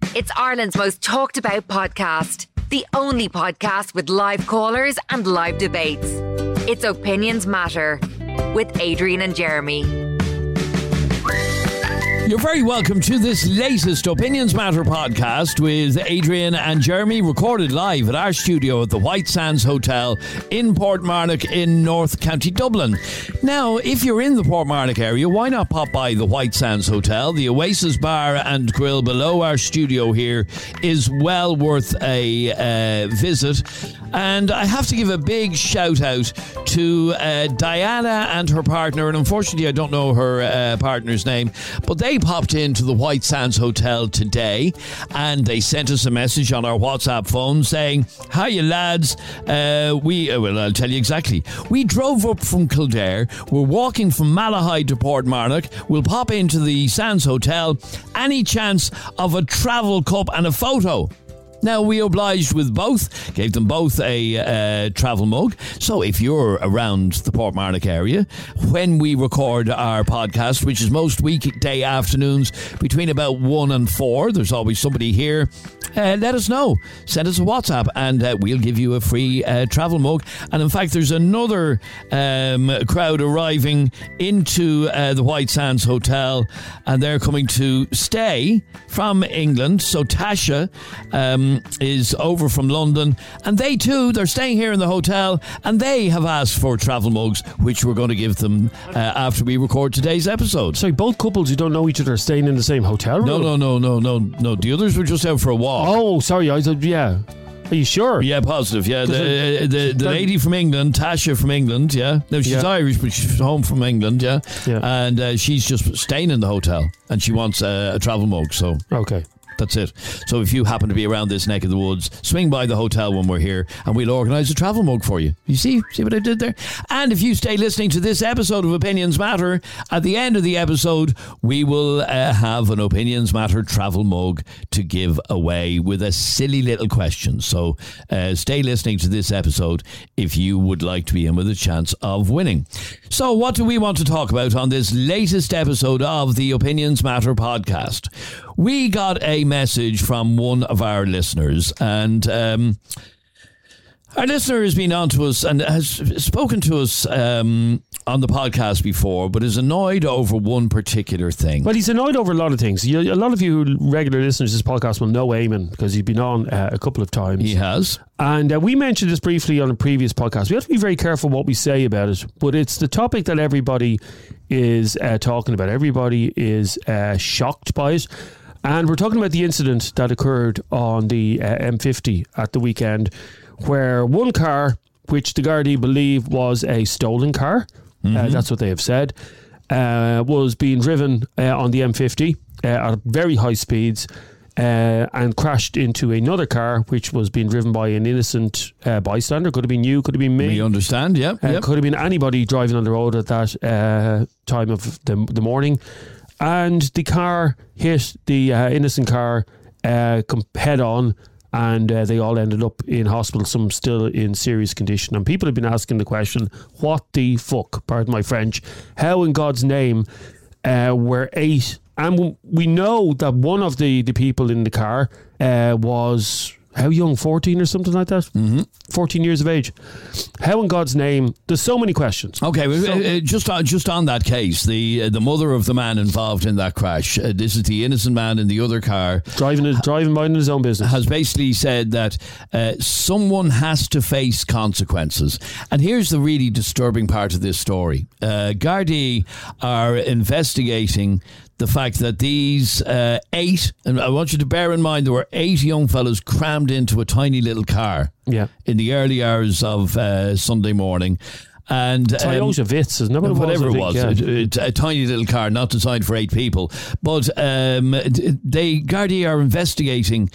It's Ireland's most talked about podcast. The only podcast with live callers and live debates. It's Opinions Matter with Adrian and Jeremy. You're very welcome to this latest Opinions Matter podcast with Adrian and Jeremy, recorded live at our studio at the White Sands Hotel in Portmarnock in North County Dublin. Now, if you're in the Portmarnock area, why not pop by the White Sands Hotel? The Oasis Bar and Grill below our studio here is well worth a visit. And I have to give a big shout out to Diana and her partner, and unfortunately I don't know her partner's name, but they popped into the White Sands Hotel today and they sent us a message on our WhatsApp phone saying, "Hiya lads, well, I'll tell you exactly. We drove up from Kildare, we're walking from Malahide to Portmarnock, we'll pop into the Sands Hotel, any chance of a travel cup and a photo?" Now, we obliged with both, gave them both a travel mug. So if you're around the Portmarnock area, when we record our podcast, which is most weekday afternoons between about 1 and 4, there's always somebody here, let us know. Send us a WhatsApp and we'll give you a free travel mug. And in fact, there's another crowd arriving into the White Sands Hotel, and they're coming to stay from England. So Tasha is over from London, and they too, they're staying here in the hotel, and they have asked for travel mugs, which we're going to give them after we record today's episode. Sorry, both couples who don't know each other are staying in the same hotel room? No. The others were just out for a walk. Oh, sorry, I thought, yeah. Are you sure? Yeah, positive, yeah. The lady from England, Tasha from England, yeah. No, she's Irish, but she's home from England, yeah. And she's just staying in the hotel, and she wants a travel mug, so... Okay. That's it. So if you happen to be around this neck of the woods, swing by the hotel when we're here and we'll organise a travel mug for you. You see what I did there? And if you stay listening to this episode of Opinions Matter, at the end of the episode, we will have an Opinions Matter travel mug to give away with a silly little question. So stay listening to this episode if you would like to be in with a chance of winning. So what do we want to talk about on this latest episode of the Opinions Matter podcast? We got a message from one of our listeners, and our listener has been on to us and has spoken to us on the podcast before, but is annoyed over one particular thing. Well, he's annoyed over a lot of things. A lot of you regular listeners to this podcast will know Eamon because he's been on a couple of times. He has. And we mentioned this briefly on a previous podcast. We have to be very careful what we say about it, but it's the topic that everybody is talking about. Everybody is shocked by it. And we're talking about the incident that occurred on the M50 at the weekend, where one car, which the Gardaí believe was a stolen car, that's what they have said, was being driven on the M50 at very high speeds and crashed into another car, which was being driven by an innocent bystander. Could have been you, could have been me. We understand, yeah. Could have been anybody driving on the road at that time of the morning. And the car hit the innocent car head on, and they all ended up in hospital, some still in serious condition. And people have been asking the question, what the fuck, pardon my French, how in God's name were 8? And we know that one of the people in the car was... How young? 14 or something like that? 14 years of age. How in God's name? There's so many questions. Okay, just on that case, the mother of the man involved in that crash, this is the innocent man in the other car, driving minding his own business, has basically said that someone has to face consequences. And here's the really disturbing part of this story. Gardaí are investigating the fact that these 8, and I want you to bear in mind there were 8 young fellas crammed into a tiny little car in the early hours of Sunday morning. And Toyota Vitz, isn't it? Whatever it was, a tiny little car, not designed for 8 people. But Gardaí are investigating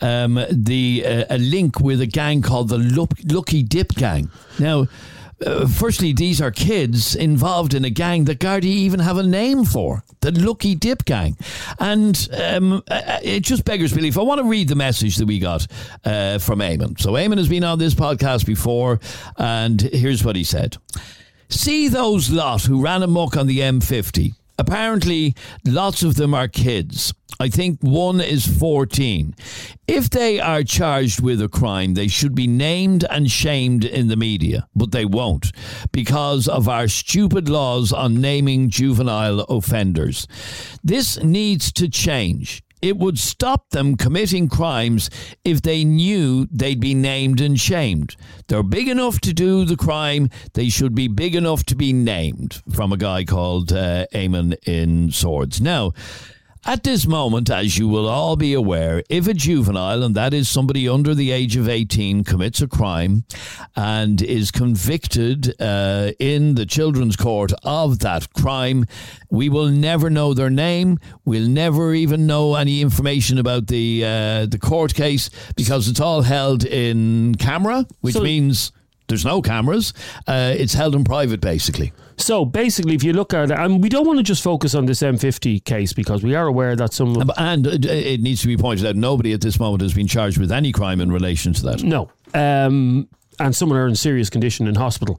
a link with a gang called the Lucky Dip Gang. Now, firstly, these are kids involved in a gang that Gardaí even have a name for, the Lucky Dip Gang. And it just beggars belief. I want to read the message that we got from Eamon. So Eamon has been on this podcast before, and here's what he said. See those lot who ran amok on the M50. Apparently, lots of them are kids. I think one is 14. If they are charged with a crime, they should be named and shamed in the media, but they won't because of our stupid laws on naming juvenile offenders. This needs to change. It would stop them committing crimes if they knew they'd be named and shamed. They're big enough to do the crime. They should be big enough to be named. From a guy called Eamon in Swords. Now, at this moment, as you will all be aware, if a juvenile, and that is somebody under the age of 18, commits a crime and is convicted in the children's court of that crime, we will never know their name. We'll never even know any information about the court case because it's all held in camera, which means there's no cameras. It's held in private, basically. So basically, if you look at it, and we don't want to just focus on this M50 case because we are aware that some... And it needs to be pointed out, nobody at this moment has been charged with any crime in relation to that. No. And someone are in serious condition in hospital.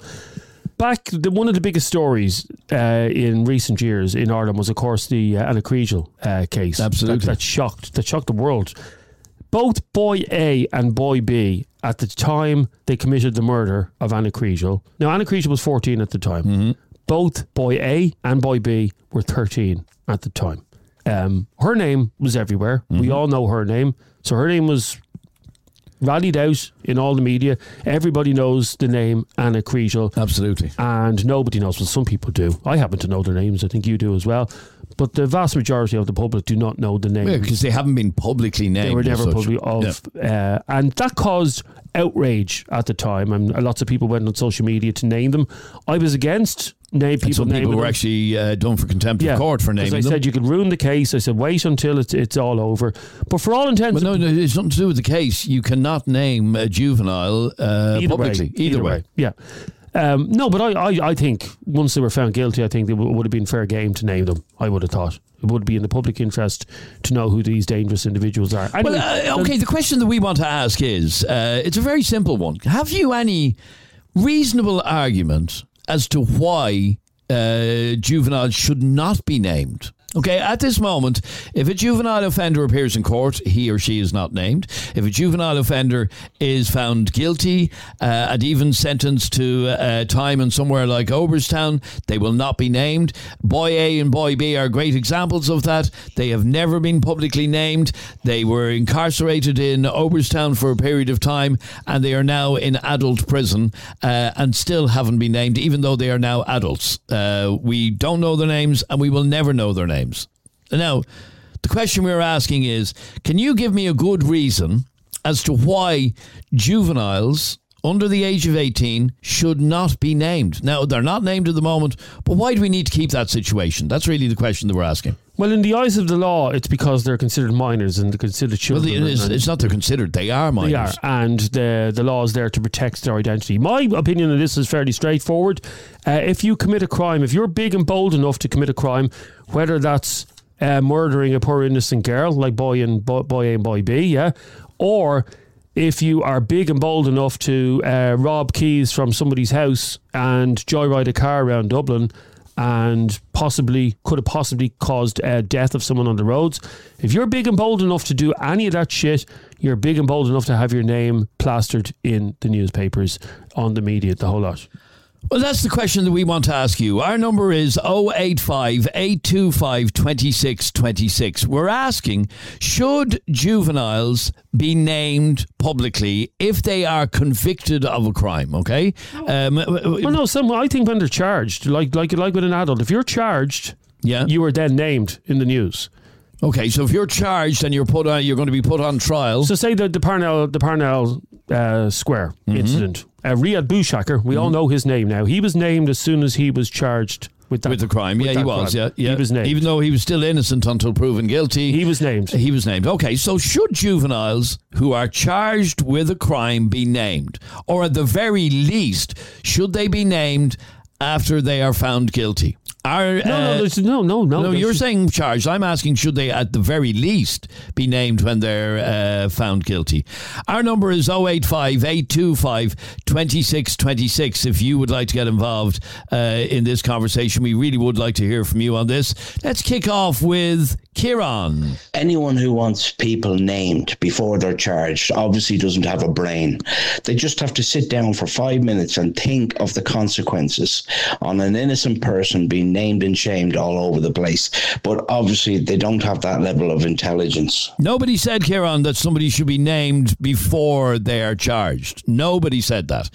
One of the biggest stories in recent years in Ireland was, of course, the Anna Kriegel case. Absolutely. That shocked the world. Both boy A and boy B, at the time they committed the murder of Anna Kriegel. Now, Anna Kriegel was 14 at the time. Mm-hmm. Both boy A and boy B were 13 at the time. Her name was everywhere. Mm-hmm. We all know her name. So her name was rallied out in all the media. Everybody knows the name Anna Kriegel. Absolutely. And nobody knows. Well, some people do. I happen to know their names. I think you do as well. But the vast majority of the public do not know the names. Yeah, because they haven't been publicly named. They were never publicly and that caused outrage at the time, and lots of people went on social media to name them. I was against naming people. Some people were actually done for contempt of court for naming them. I said you could ruin the case. I said wait until it's all over. But for all intents, no, it's nothing to do with the case. You cannot name a juvenile publicly. Either way. Yeah. No, but I think once they were found guilty, I think it would have been fair game to name them. I would have thought it would be in the public interest to know who these dangerous individuals are. Anyway, okay, the question that we want to ask is, it's a very simple one. Have you any reasonable argument as to why juveniles should not be named? Okay, at this moment, if a juvenile offender appears in court, he or she is not named. If a juvenile offender is found guilty and even sentenced to time in somewhere like Oberstown, they will not be named. Boy A and Boy B are great examples of that. They have never been publicly named. They were incarcerated in Oberstown for a period of time, and they are now in adult prison and still haven't been named, even though they are now adults. We don't know their names, and we will never know their names. Now, the question we're asking is, can you give me a good reason as to why juveniles under the age of 18 should not be named? Now, they're not named at the moment, but why do we need to keep that situation? That's really the question that we're asking. Well, in the eyes of the law, it's because they're considered minors and they're considered children. Well, it's not they're considered, they are minors. They are, and the law is there to protect their identity. My opinion on this is fairly straightforward. If you commit a crime, if you're big and bold enough to commit a crime, whether that's murdering a poor innocent girl like boy A and boy B, or if you are big and bold enough to rob keys from somebody's house and joyride a car around Dublin and could have possibly caused death of someone on the roads. If you're big and bold enough to do any of that shit, you're big and bold enough to have your name plastered in the newspapers, on the media, the whole lot. Well, that's the question that we want to ask you. Our number is 085 825 2626. We're asking, should juveniles be named publicly if they are convicted of a crime, okay? I think when they're charged, like with an adult, if you're charged, you are then named in the news. Okay, so if you're charged and you're going to be put on trial. So say the Parnell Square incident. Riyad Bouchaker, we all know his name now. He was named as soon as he was charged with the crime. Yeah, he was. Yeah. He was named. Even though he was still innocent until proven guilty. He was named. Okay, so should juveniles who are charged with a crime be named? Or at the very least, should they be named after they are found guilty? No. You're saying charged. I'm asking, should they at the very least be named when they're found guilty? Our number is 085 825 2626. If you would like to get involved in this conversation, we really would like to hear from you on this. Let's kick off with Kieran. Anyone who wants people named before they're charged obviously doesn't have a brain. They just have to sit down for 5 minutes and think of the consequences on an innocent person being named and shamed all over the place. But obviously they don't have that level of intelligence. Nobody said, Kieran, that somebody should be named before they are charged. Nobody said that.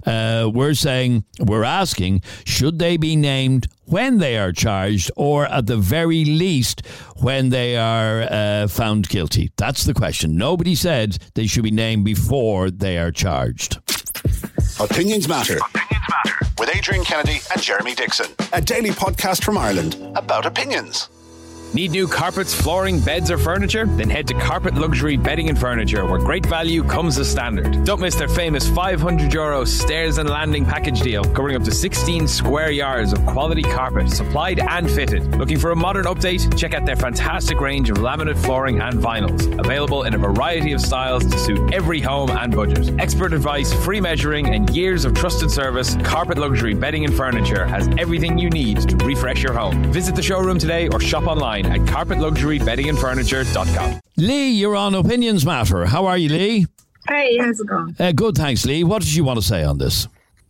We're asking, should they be named when they are charged, or at the very least when they are found guilty? That's the question. Nobody said they should be named before they are charged. Opinions Matter. With Adrian Kennedy and Jeremy Dixon. A daily podcast from Ireland about opinions. Need new carpets, flooring, beds or furniture? Then head to Carpet Luxury Bedding and Furniture, where great value comes as standard. Don't miss their famous €500 stairs and landing package deal, covering up to 16 square yards of quality carpet, supplied and fitted. Looking for a modern update? Check out their fantastic range of laminate flooring and vinyls, available in a variety of styles to suit every home and budget. Expert advice, free measuring and years of trusted service, Carpet Luxury Bedding and Furniture has everything you need to refresh your home. Visit the showroom today or shop online at carpetluxurybeddingandfurniture.com. Lee, you're on Opinions Matter. How are you, Lee? Hey, how's it going? Good, thanks, Lee. What did you want to say on this?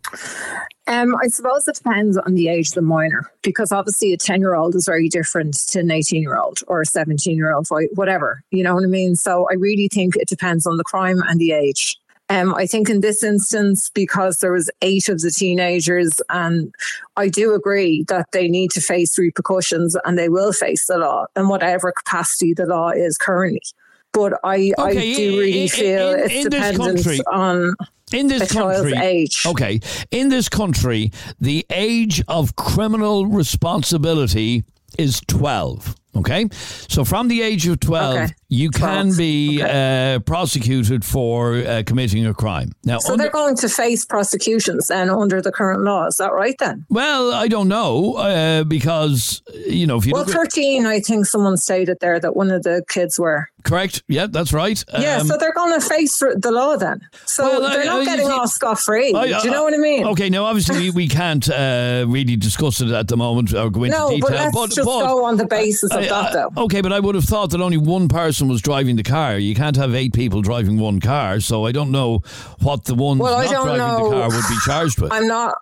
I suppose it depends on the age of the minor, because obviously a 10-year-old is very different to an 18-year-old or a 17-year-old, whatever. You know what I mean? So I really think it depends on the crime and the age. I think in this instance, because there was 8 of the teenagers, and I do agree that they need to face repercussions, and they will face the law in whatever capacity the law is currently. But I do really feel it's dependent on a child's age. Okay. In this country, the age of criminal responsibility is 12. Okay, so from the age of 12, you can be prosecuted for committing a crime. Now, so they're going to face prosecutions then under the current law. Is that right then? Well, I don't know because, you know, if you look 13, I think someone stated there that one of the kids were. Correct. Yeah, that's right. Yeah, so they're going to face the law then. So they're not getting off scot-free. Do you know what I mean? Okay, now obviously we can't really discuss it at the moment or go into detail. But let's just go on the basis of that though. Okay, but I would have thought that only one person was driving the car. You can't have 8 people driving one car, so I don't know what the one not driving the car would be charged with. I'm not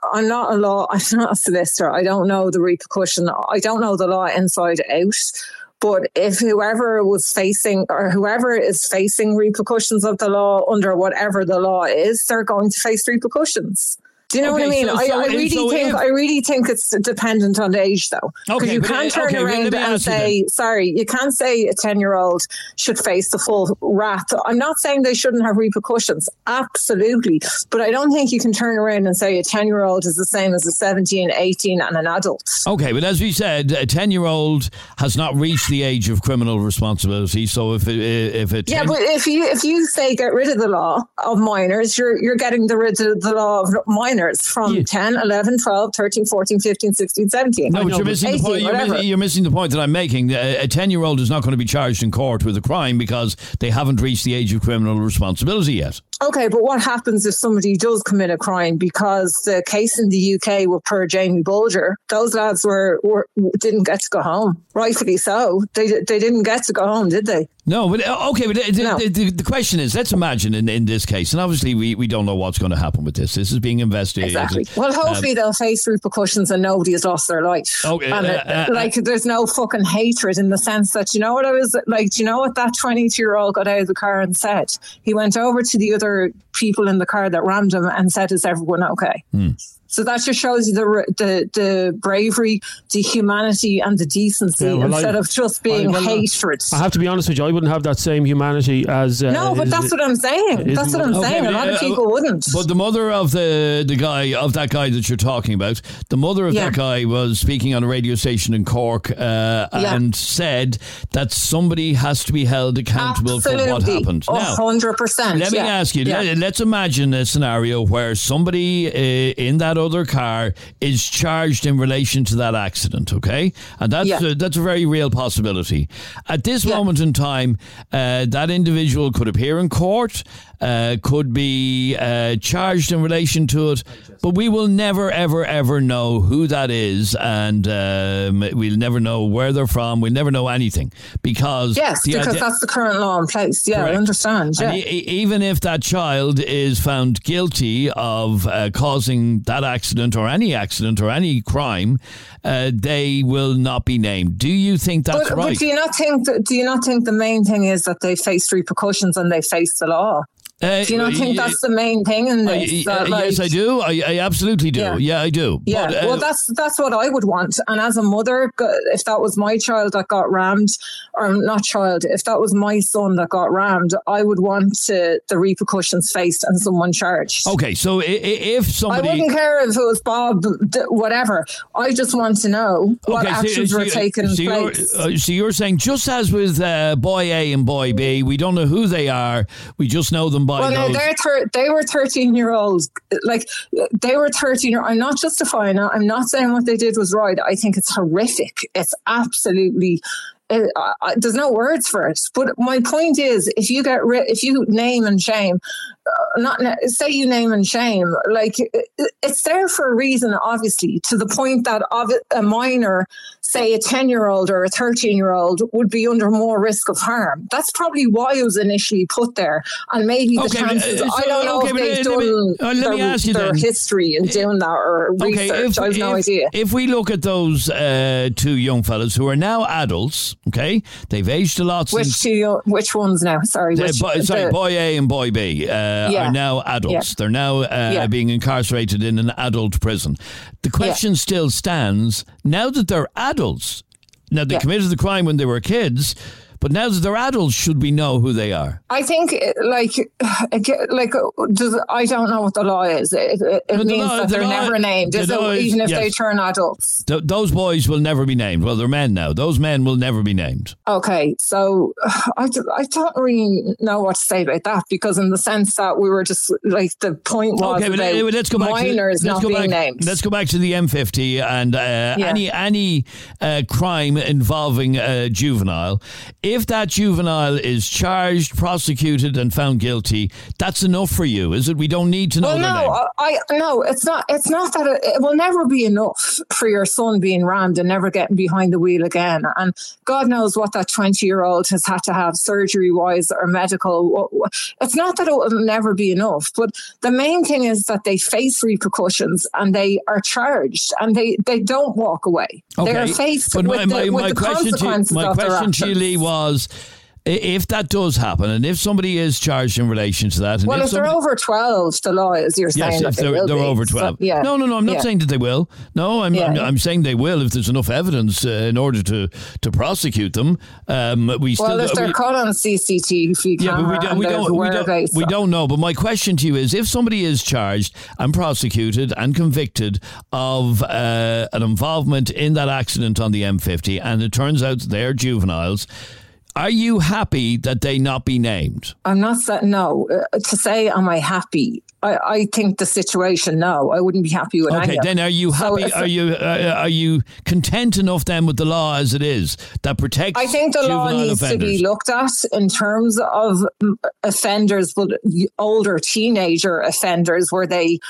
a solicitor. I don't know the repercussion. I don't know the law inside out. But if whoever is facing repercussions of the law under whatever the law is, they're going to face repercussions. Do you know what I mean? I really think it's dependent on the age, though. Because you can't turn around and say, you can't say a 10-year-old should face the full wrath. I'm not saying they shouldn't have repercussions. Absolutely. But I don't think you can turn around and say a 10-year-old is the same as a 17, 18 and an adult. Okay, but as we said, a 10-year-old has not reached the age of criminal responsibility. So if but if you say get rid of the law of minors, you're getting rid of the law of minors from 10, 11, 12, 13, 14, 15, 16, 17. No, but you're missing 18, the point. You're missing the point that I'm making. A 10-year-old is not going to be charged in court with a crime because they haven't reached the age of criminal responsibility yet. Okay, but what happens if somebody does commit a crime? Because the case in the UK with poor Jamie Bulger, those lads didn't get to go home. Rightfully so. They didn't get to go home, did they? No, but okay, but the question is, let's imagine in this case, and obviously we don't know what's going to happen with this. This is being investigated. Exactly. Well, hopefully they'll face repercussions and nobody has lost their life. Okay, and there's no fucking hatred in the sense that, you know what I was like, do you know what that 22-year-old got out of the car and said? He went over to the other people in the car that rammed him and said, "Is everyone okay?" So that just shows you the bravery, the humanity and the decency instead of just being hatred. I have to be honest with you, I wouldn't have that same humanity as... no, but that's what I'm saying. That's what I'm saying. A lot of people wouldn't. But the mother of that guy that you're talking about, the mother of that guy was speaking on a radio station in Cork and said that somebody has to be held accountable for what happened. 100%. Let me ask you, let's imagine a scenario where somebody in that other car is charged in relation to that accident, okay? And that's a very real possibility. At this moment in time, that individual could appear in court, could be charged in relation to it, but we will never, ever, ever know who that is, and we'll never know where they're from. We'll never know anything because that's the current law in place. Yeah, correct. I understand. Yeah. And even if that child is found guilty of causing that accident or any crime, they will not be named. Do you think that's right? But do you not think the main thing is that they face repercussions and they face the law? Do you not think that's the main thing in this? Yes, I do. I absolutely do. Yeah, I do. Yeah, but, well, that's what I would want. And as a mother, if that was my child that got rammed, or not child, if that was my son that got rammed, I would want the repercussions faced and someone charged. Okay, so if somebody... I wouldn't care if it was Bob, whatever. I just want to know what actions were taken place. So you're saying, just as with boy A and boy B, we don't know who they are, we just know them by no, they were 13-year-olds. Like, they were 13. I'm not justifying it. I'm not saying what they did was right. I think it's horrific. It's absolutely... there's no words for it. But my point is, if you name and shame, say you name and shame, like, it's there for a reason, obviously, to the point that a minor, say a 10-year-old or a 13-year-old, would be under more risk of harm. That's probably why it was initially put there. And maybe the chances, I don't know if they've done their history in doing that or research. I have no idea. If we look at those two young fellas who are now adults, okay, they've aged a lot. Which ones now? Sorry. Boy A and boy B are now adults. Yeah. They're now being incarcerated in an adult prison. The question still stands, now that they're adults, now they committed the crime when they were kids, but now that they're adults, should we know who they are? I think, I don't know what the law is. It means that they're never named, even if they turn adults. Those boys will never be named. Well, they're men now. Those men will never be named. Okay, so I don't really know what to say about that, because in the sense that we were just, like, the point was let's go back minors not being named. Let's go back to the M50 and any crime involving a juvenile. If that juvenile is charged, prosecuted and found guilty, that's enough for you, is it? We don't need to know their name. No, it's not. It's not that it will never be enough for your son being rammed and never getting behind the wheel again. And God knows what that 20-year-old has had to have surgery-wise or medical. It's not that it will never be enough, but the main thing is that they face repercussions and they are charged and they don't walk away. Okay. They are faced with the consequences of their actions. My question to you, Lee, was, if that does happen, and if somebody is charged in relation to that... And if they're over 12, the law is, you're saying that they're over 12. So, no, I'm not saying that they will. No, I'm saying they will if there's enough evidence in order to prosecute them. If they're caught on CCTV camera, we don't know. But my question to you is, if somebody is charged and prosecuted and convicted of an involvement in that accident on the M50, and it turns out they're juveniles, are you happy that they not be named? I'm not saying no. To say, am I happy? I think the situation, no. I wouldn't be happy with any. Okay, then are you happy? Are you content enough then with the law as it is that protects? I think the law needs to be looked at in terms of offenders, but older teenager offenders, where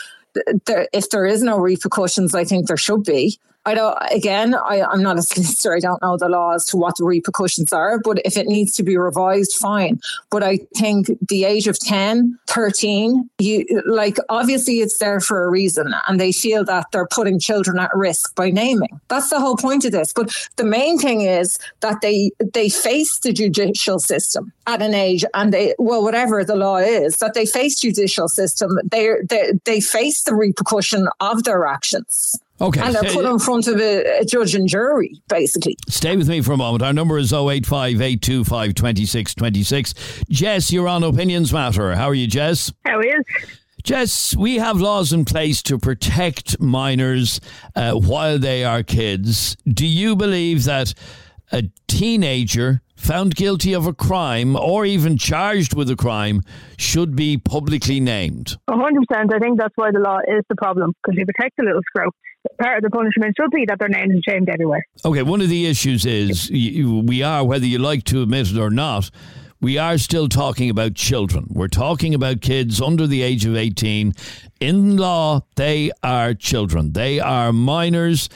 if there is no repercussions, I think there should be. I'm not a solicitor. I don't know the law as to what the repercussions are, but if it needs to be revised, fine. But I think the age of 10, 13, obviously it's there for a reason, and they feel that they're putting children at risk by naming. That's the whole point of this. But the main thing is that they face the judicial system at an age, and whatever the law is, that they face judicial system, they face the repercussion of their actions. Okay. And they're put in front of a judge and jury, basically. Stay with me for a moment. Our number is 085 825 2626. Jess, you're on Opinions Matter. How are you, Jess? How are you? Jess, we have laws in place to protect minors while they are kids. Do you believe that a teenager found guilty of a crime or even charged with a crime should be publicly named. 100%. I think that's why the law is the problem, because you protect the little scrope. Part of the punishment should be that their names are shamed everywhere. Okay, one of the issues is we are, whether you like to admit it or not, we are still talking about children. We're talking about kids under the age of 18. In law, they are children. They are minors,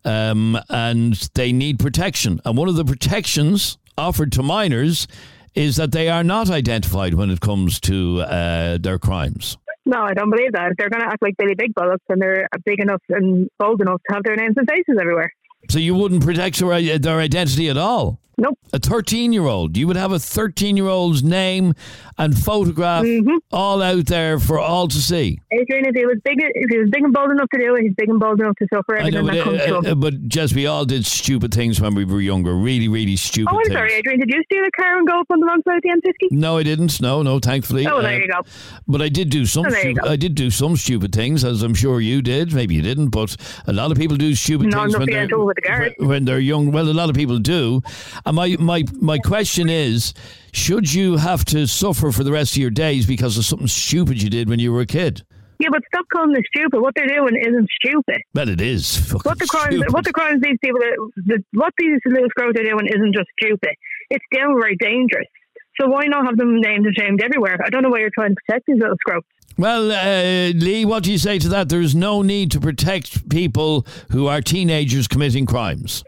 and they need protection. And one of the protections offered to minors is that they are not identified when it comes to their crimes. No, I don't believe that. If they're going to act like Billy Big Bullocks and they're big enough and bold enough to have their names and faces everywhere. So you wouldn't protect their identity at all? Nope. A 13-year-old, you would have a 13-year-old's name and photograph all out there for all to see. Adrian, if he was big and bold enough to do it, he's big and bold enough to suffer everything that comes to him. But Jess, we all did stupid things when we were younger. Really, really stupid things. Oh, I'm sorry, Adrian. Did you steal a car and go up on the wrong side of the M50? No, I didn't. No, thankfully. Oh, there you go. But I did do some. I did do some stupid things, as I'm sure you did. Maybe you didn't, but a lot of people do stupid things when they're young. Well, a lot of people do. And my question is, should you have to suffer for the rest of your days because of something stupid you did when you were a kid? Yeah, but stop calling it stupid. What they're doing isn't stupid. Well, it is fucking stupid. What these little scrows are doing isn't just stupid. It's downright dangerous. So why not have them named and shamed everywhere? I don't know why you're trying to protect these little scrows. Well, Lee, what do you say to that? There's no need to protect people who are teenagers committing crimes.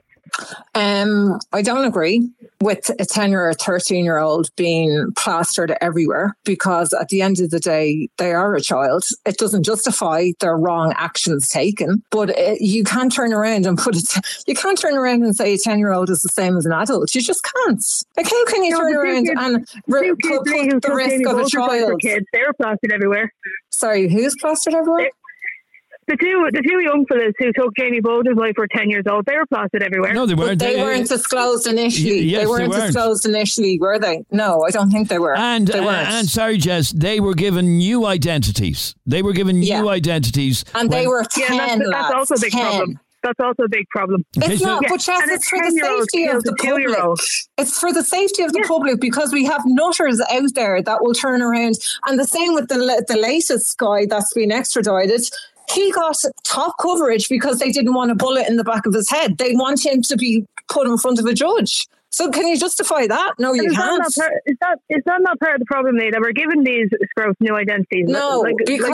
I don't agree with a 10 or a 13-year-old being plastered everywhere, because at the end of the day, they are a child. It doesn't justify their wrong actions taken, but you can't turn around and you can't turn around and say a 10-year-old is the same as an adult. You just can't. Like, how can you turn around and put the risk of a child? Kids, they were plastered everywhere. Sorry, who's plastered everywhere? The two young fellas who took Jamie Bowden's life were 10 years old. They were plastered everywhere. No, they weren't. They weren't disclosed initially. Yes, they weren't disclosed initially, were they? No, I don't think they were. And they weren't. And sorry, Jess, they were given new identities. They were given new identities. And they were 10 that's also a big problem. That's also a big problem. It's not, but Jess, it's for the safety of the public. It's for the safety of the public, because we have nutters out there that will turn around. And the same with the latest guy that's been extradited. He got top coverage because they didn't want a bullet in the back of his head. They want him to be put in front of a judge. So can you justify that? No, you can't. Is that not part of the problem, Lee, that we're giving these scroats new identities? No,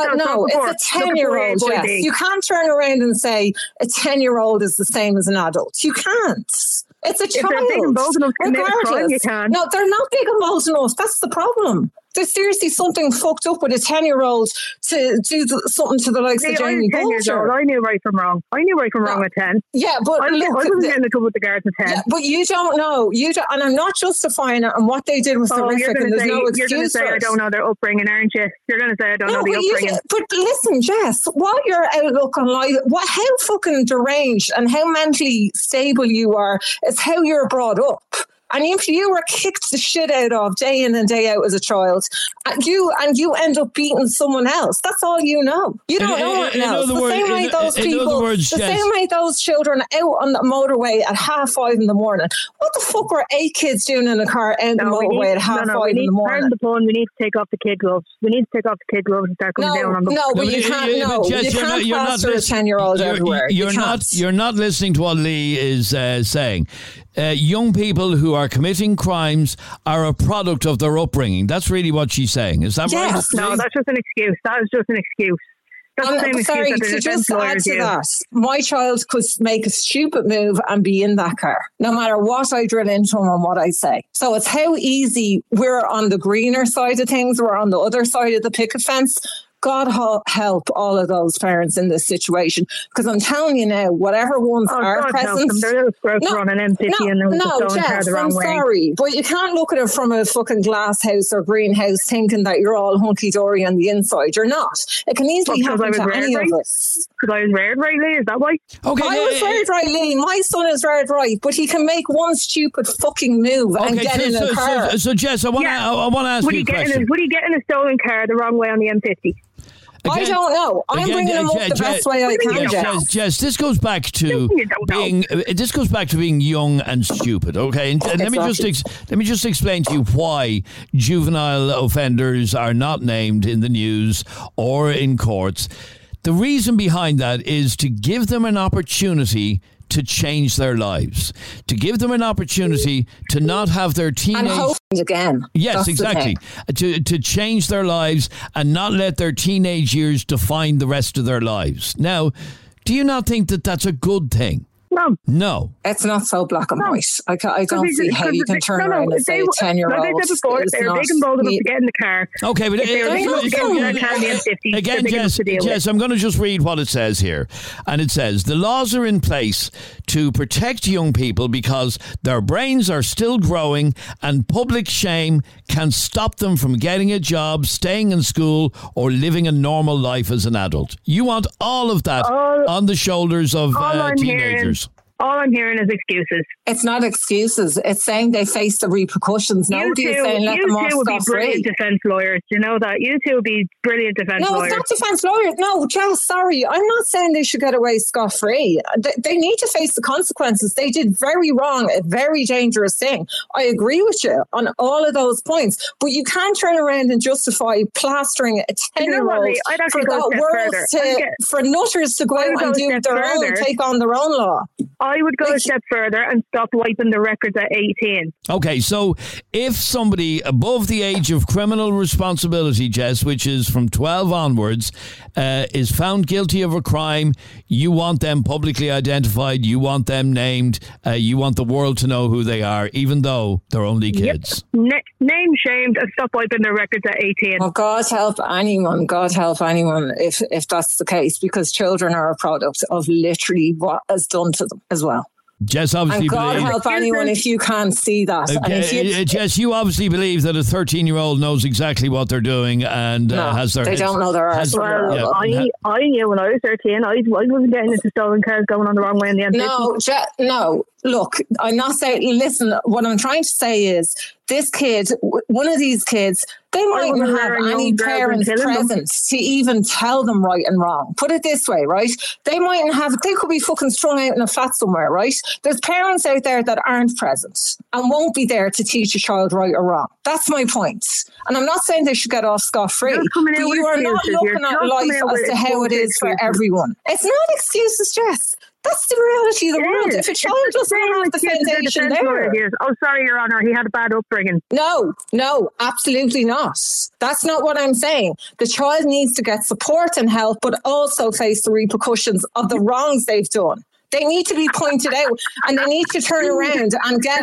it's a 10-year-old, Jess. You can't turn around and say a 10-year-old is the same as an adult. You can't. It's a child. If they're big and bold enough to commit a crime, you can. No, they're not big and bold enough. That's the problem. There's seriously something fucked up with a 10-year-old to do something to the likes of Jamie Bolger. I knew right from wrong. At 10. Yeah, but I wasn't getting in trouble with the guards at 10. Yeah, but you don't know. And I'm not justifying it. And what they did was horrific. And there's no excuse for it. You're going to say I don't know their upbringing, aren't you? You're going to say I don't know the upbringing. But listen, Jess, what your outlook on life, how fucking deranged and how mentally stable you are is how you're brought up. And if you were kicked the shit out of day in and day out as a child, and you end up beating someone else, that's all you know. You don't know anything else. The same way those people, the same way those children out on the motorway at 5:30 in the morning. What the fuck were 8 kids doing in a car out on the motorway at 5:30 in the morning? We need to take off the kid gloves. We need to take off the kid gloves and start coming down on them. No, but you can't. You can't plaster a 10-year-old everywhere. You're not listening to what Lee is saying. Young people who are committing crimes are a product of their upbringing. That's really what she's saying. Is that right? No, that's just an excuse. That is just an excuse. Sorry, to just add to that, my child could make a stupid move and be in that car, no matter what I drill into him and what I say. So it's how easy we're on the greener side of things. We're on the other side of the picket fence. God help all of those parents in this situation, because I'm telling you now, whatever ones are present, they're running M50 and I'm sorry, but you can't look at it from a fucking glass house or greenhouse thinking that you're all hunky dory on the inside. You're not. It can easily happen to any of us. Because I was reared rightly, is that why? Okay, I was reared rightly. My son is reared right, but he can make one stupid fucking move and get in a car. So Jess, I want to ask you a question. Would he get in a stolen car the wrong way on the M50? I don't know. I'm bringing them up the best way I can, Jess, this goes back to being young and stupid. Okay, and let me just explain to you why juvenile offenders are not named in the news or in courts. The reason behind that is to give them an opportunity to change their lives, to give them an opportunity to not have their teenage... And hope again. Yes, That's exactly. To change their lives and not let their teenage years define the rest of their lives. Now, do you not think that that's a good thing? No. It's not so black and white. I don't see how you can turn around and say a 10-year-old. Like I said before, they're big and bold enough to get in the car. Okay, but again, Jess, I'm going to just read what it says here. And it says, the laws are in place to protect young people because their brains are still growing and public shame can stop them from getting a job, staying in school, or living a normal life as an adult. You want all of that on the shoulders of teenagers. All I'm hearing is excuses. It's not excuses. It's saying they face the repercussions. Nobody is saying let them off scot-free. You two would be brilliant defence lawyers. You know that? You two would be brilliant defence lawyers. No, it's not defence lawyers. No, Jess, sorry. I'm not saying they should get away scot-free. They need to face the consequences. They did very wrong, a very dangerous thing. I agree with you on all of those points. But you can't turn around and justify plastering a 10-year-old for nutters to go out and do their own, take on their own law. I would go a step further and stop wiping the records at 18. Okay, so if somebody above the age of criminal responsibility, Jess, which is from 12 onwards, is found guilty of a crime, you want them publicly identified, you want them named, you want the world to know who they are, even though they're only kids. Yep. Name shamed and stop wiping their records at 18. Well, God help anyone if that's the case, because children are a product of literally what is done to them as well. Jess obviously and God help anyone if you can't see that. Okay. Jess, you obviously believe that a 13-year-old knows exactly what they're doing and has their... they don't know their arse. Well, I knew when I was 13, I wasn't getting into stolen cars going on the wrong way in the end. No. Look, I'm not saying... Listen, what I'm trying to say is this kid, one of these kids, they mightn't have any parents present to even tell them right and wrong. Put it this way, right? They could be fucking strung out in a flat somewhere, right? There's parents out there that aren't present and won't be there to teach a child right or wrong. That's my point. And I'm not saying they should get off scot-free, but you are not looking at life as to how it is for everyone. It's not excuses, Jess. That's the reality of the world. If a child doesn't have the foundation there... Oh, sorry, Your Honour, he had a bad upbringing. No, absolutely not. That's not what I'm saying. The child needs to get support and help, but also face the repercussions of the wrongs they've done. They need to be pointed out, and they need to turn around and get.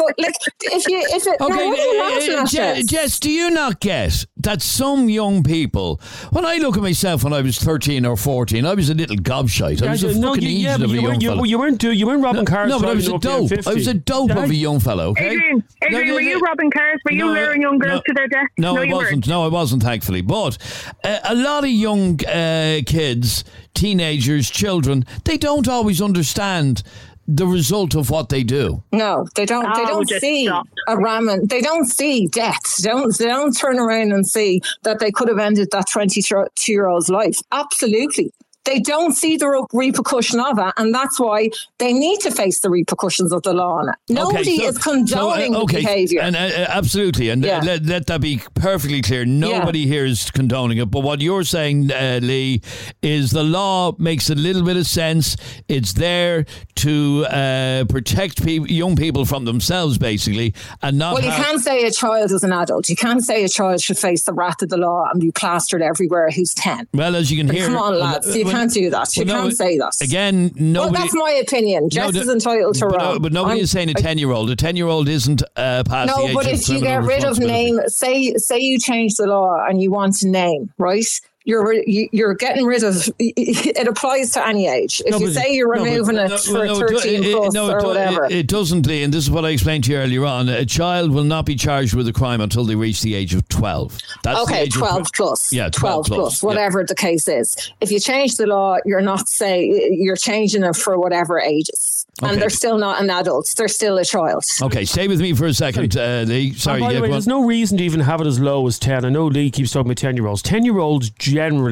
Jess, do you not get that some young people? When I look at myself when I was 13 or 14, I was a little gobshite. I was a fucking idiot of a young fellow. You weren't robbing cars. No, but I was a dope. I was a dope of a young fellow. Okay, Adrian, were you robbing cars? Were you luring young girls to their death? No, I wasn't. No, I wasn't. Thankfully, but a lot of young kids, teenagers, children, they don't always understand the result of what they do. No, they don't. They don't see a ramming. They don't see death. They don't turn around and see that they could have ended that 22-year-old's life. Absolutely. They don't see the repercussion of it, and that's why they need to face the repercussions of the law. Nobody is condoning the behaviour. And absolutely, and let that be perfectly clear. Nobody here is condoning it. But what you're saying, Lee, is the law makes a little bit of sense. It's there to protect young people from themselves, basically, and not. Well, you can't say a child is an adult. You can't say a child should face the wrath of the law and be plastered everywhere who's 10. Well, as you can hear, come on, lads. You can't do that. You can't say that. Again, nobody... Well, that's my opinion. Jess is entitled to wrong. But nobody is saying a 10-year-old. A 10-year-old isn't past the age of criminal responsibility. No, but if you get rid of name... Say you change the law and you want to name, right? You're getting rid of it. Applies to any age. If you say you're removing it for 13 plus or whatever, it doesn't, Lee. And this is what I explained to you earlier on. A child will not be charged with a crime until they reach the age of 12. That's okay, 12 plus. Yeah, 12 plus. Whatever the case is. If you change the law, you're changing it for whatever ages. Okay. And they're still not an adult. They're still a child. Okay, stay with me for a second, Lee. Sorry. By the way, there's no reason to even have it as low as 10. I know Lee keeps talking about 10-year-olds. 10-year-olds generally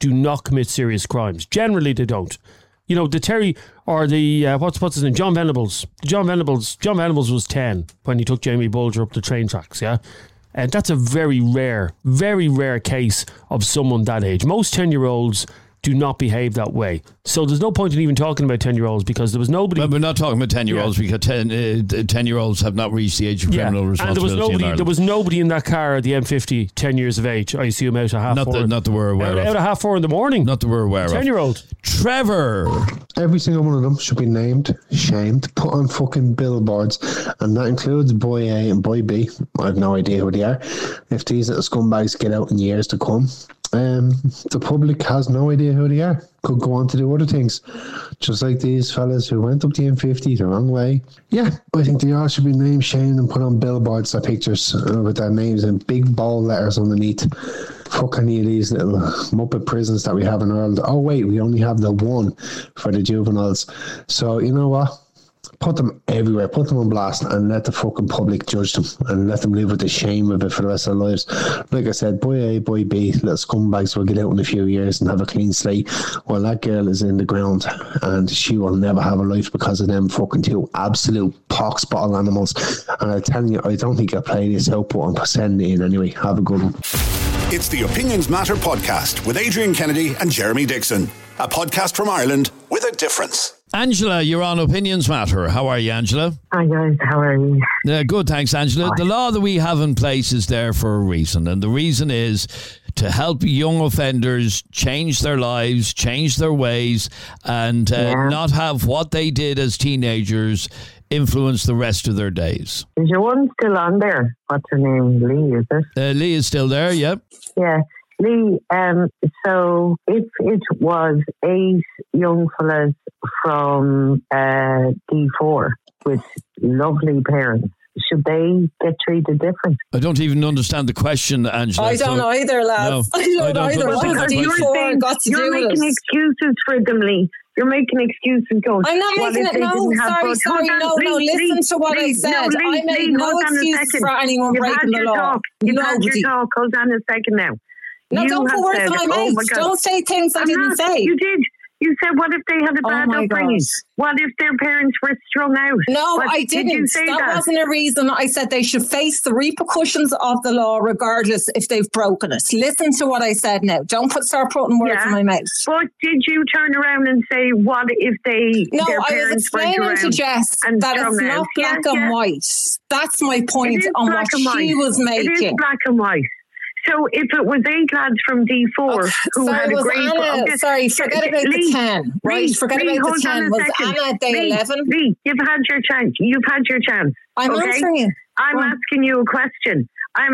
do not commit serious crimes. Generally, they don't. You know, the Terry or the what's his name, John Venables. John Venables was 10 when he took Jamie Bulger up the train tracks. Yeah, and that's a very rare case of someone that age. Most 10-year-olds do not behave that way. So there's no point in even talking about 10-year-olds because there was nobody... But we're not talking about 10-year-olds because 10-year-olds have not reached the age of criminal responsibility. And there was nobody in that car at the M50 10 years of age. I assume out at half 4. Not that we're aware of. Out at 4:30 in the morning. Not that we're aware of. 10-year-old. Trevor. Every single one of them should be named, shamed, put on fucking billboards, and that includes boy A and boy B. I have no idea who they are. If these little scumbags get out in years to come, the public has no idea who they are. Could go on to do other things, just like these fellas who went up the M50 the wrong way. Yeah, I think they all should be named, shamed, and put on billboards, their pictures with their names in big bold letters underneath. Fuck any of these little muppet prisons that we have in Ireland. Oh wait, we only have the one for the juveniles. So you know what? Put them everywhere, put them on blast, and let the fucking public judge them and let them live with the shame of it for the rest of their lives. Like I said, boy A, boy B, little scumbags will get out in a few years and have a clean slate while that girl is in the ground and she will never have a life because of them fucking two absolute pox bottle animals. And I'm telling you, I don't think I'll play this out, but I'm sending it in anyway. Have a good one. It's the Opinions Matter podcast with Adrian Kennedy and Jeremy Dixon. A podcast from Ireland with a difference. Angela, you're on Opinions Matter. How are you, Angela? Hi guys, how are you? Good, thanks, Angela. Hi. The law that we have in place is there for a reason, and the reason is to help young offenders change their lives, change their ways, and not have what they did as teenagers influence the rest of their days. Is your one still on there? What's her name? Lee, is it? Lee is still there, yep. Yeah. Lee, so if it was 8 young fellas from D4 with lovely parents, should they get treated different? I don't even understand the question, Angela. I don't either, lads. No, I don't either. What has D4 got to do with it? You're making excuses for them, Lee. You're making excuses going. I'm not making it. No, sorry. No. Listen to what I said. I made no excuses for anyone breaking the law. You've had your talk. Hold on a second now. No, don't put words in my mouth. Don't say things I didn't say. You did. You said, what if they had a bad upbringing? What if their parents were strung out? No, I didn't. That wasn't a reason. I said they should face the repercussions of the law regardless if they've broken it. Listen to what I said now. Don't start putting words in my mouth. But did you turn around and say, what if they... No, I was explaining to Jess that it's not black and white. That's my point on what she was making. It is black and white. So if it was 8 lads from D4 who had a great... forget about the 10. Right, forget about the 10. Was Anna day 11? Lee, you've had your chance. I'm answering you. I'm asking you a question.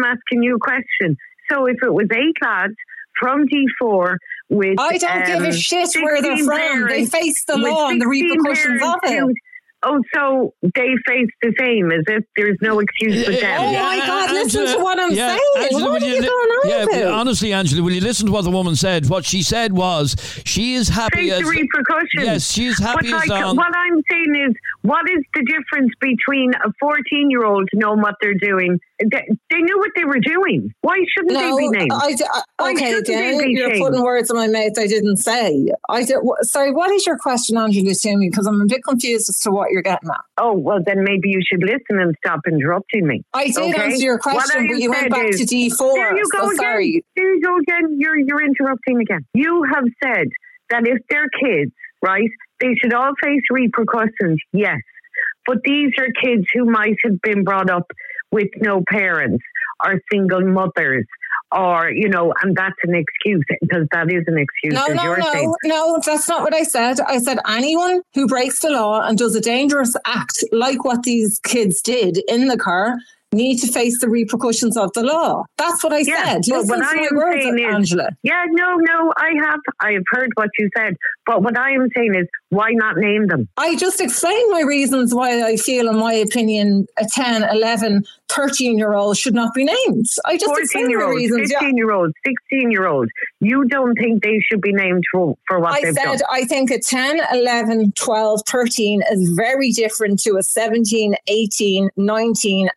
So if it was 8 lads from D4 with... I don't give a shit where they're from. They face the law and the repercussions of it. Oh, so they face the same as if there's no excuse for them. Oh my God, listen to what I'm saying. Angela, what are you going on about? Honestly, Angela, will you listen to what the woman said? What she said was she is happy as... the repercussions. Yes, she is happy as... What I'm saying is, what is the difference between a 14-year-old knowing what they're doing? They knew what they were doing. Why shouldn't they be named? Okay, again, you're putting words in my mouth I didn't say. Sorry, what is your question, Angela, to me? Because I'm a bit confused as to what you're getting at. Oh, well, then maybe you should listen and stop interrupting me. I did answer your question, but you went back to D4. There you go again. Sorry. There you go again. You're interrupting again. You have said that if they're kids, right, they should all face repercussions, yes. But these are kids who might have been brought up with no parents or single mothers or, and that's an excuse because that is an excuse. No, that's not what I said. I said anyone who breaks the law and does a dangerous act like what these kids did in the car need to face the repercussions of the law. That's what I said. Listen to my words, Angela. Yeah, no, I have heard what you said. But what I am saying is, why not name them? I just explained my reasons why I feel, in my opinion, a 10, 11, 13-year-old should not be named. I just explained my reasons. 15-year-old, 16-year-old. You don't think they should be named for what they've done? I think a 10, 11, 12, 13 is very different to a 17, 18, 19 adult.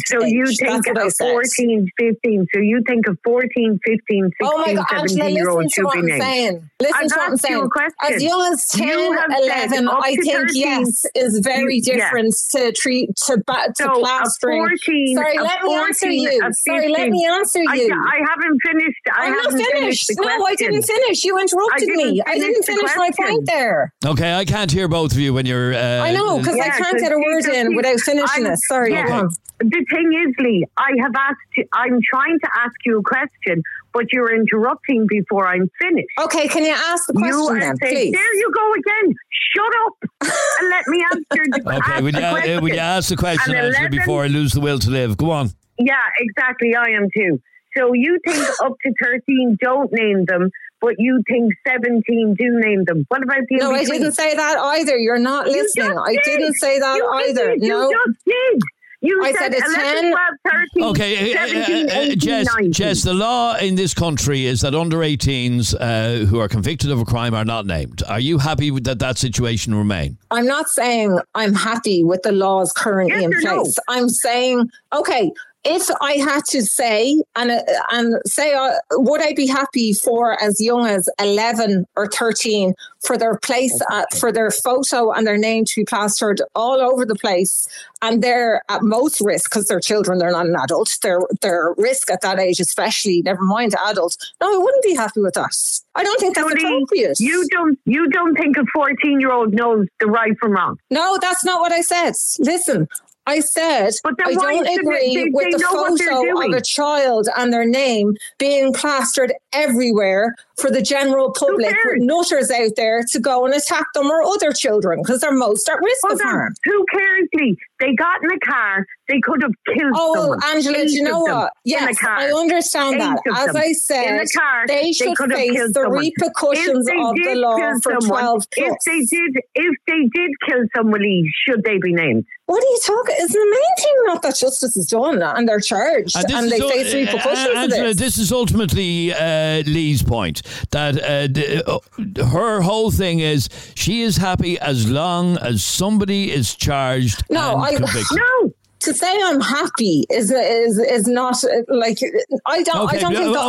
So you think of 14, 15. So you think of 14, 15, 16, oh my God, 17-year-olds should be named. Listen to what I'm saying. As young as 10, 11, I think 13, yes, is very different to plastering. 14, sorry, let me answer you. Sorry, let me answer you. I haven't finished. I'm not finished. No, I didn't finish. You interrupted me. I didn't finish my point there. Okay, I can't hear both of you when you're... I know, because I can't get a word in without finishing it. Sorry, go on. The thing is, Lee, I'm trying to ask you a question, but you're interrupting before I'm finished. Okay, can you ask the question then, please? There you go again. Shut up and let me answer the question. Would you ask the question answer before I lose the will to live? Go on. Yeah, exactly. I am too. So you think up to 13 don't name them, but you think 17 do name them. What about the No, I didn't say that either. You're not listening. I didn't say that either. No. You just did. I said it's 10. 12, 13, 17, 18, 19. Jess, the law in this country is that under 18s who are convicted of a crime are not named. Are you happy with that situation remain? I'm not saying I'm happy with the laws currently in place. No. I'm saying, okay, if I had to say, would I be happy for as young as 11 or 13 for their place, for their photo and their name to be plastered all over the place, and they're at most risk because they're children, they're not an adult. Their risk at that age, especially, never mind adults. No, I wouldn't be happy with that. I don't think that's appropriate. You don't think a 14-year-old knows the right from wrong? No, that's not what I said. Listen. I said I don't agree with the photo of a child and their name being plastered everywhere for the general public with nutters out there to go and attack them or other children because they're most at risk of harm. Who cares, Lee? They got in a car. They could have killed someone. Oh, Angela, do you know what? Yes, I understand that. As I said, they should face the repercussions of the law for 12 plus. If they did kill somebody, should they be named? What are you talking? Is the main thing not that justice is done and they're charged and they face repercussions of this? This is ultimately Lee's point, that her whole thing is she is happy as long as somebody is charged and convicted. No. To say I'm happy is not like I don't think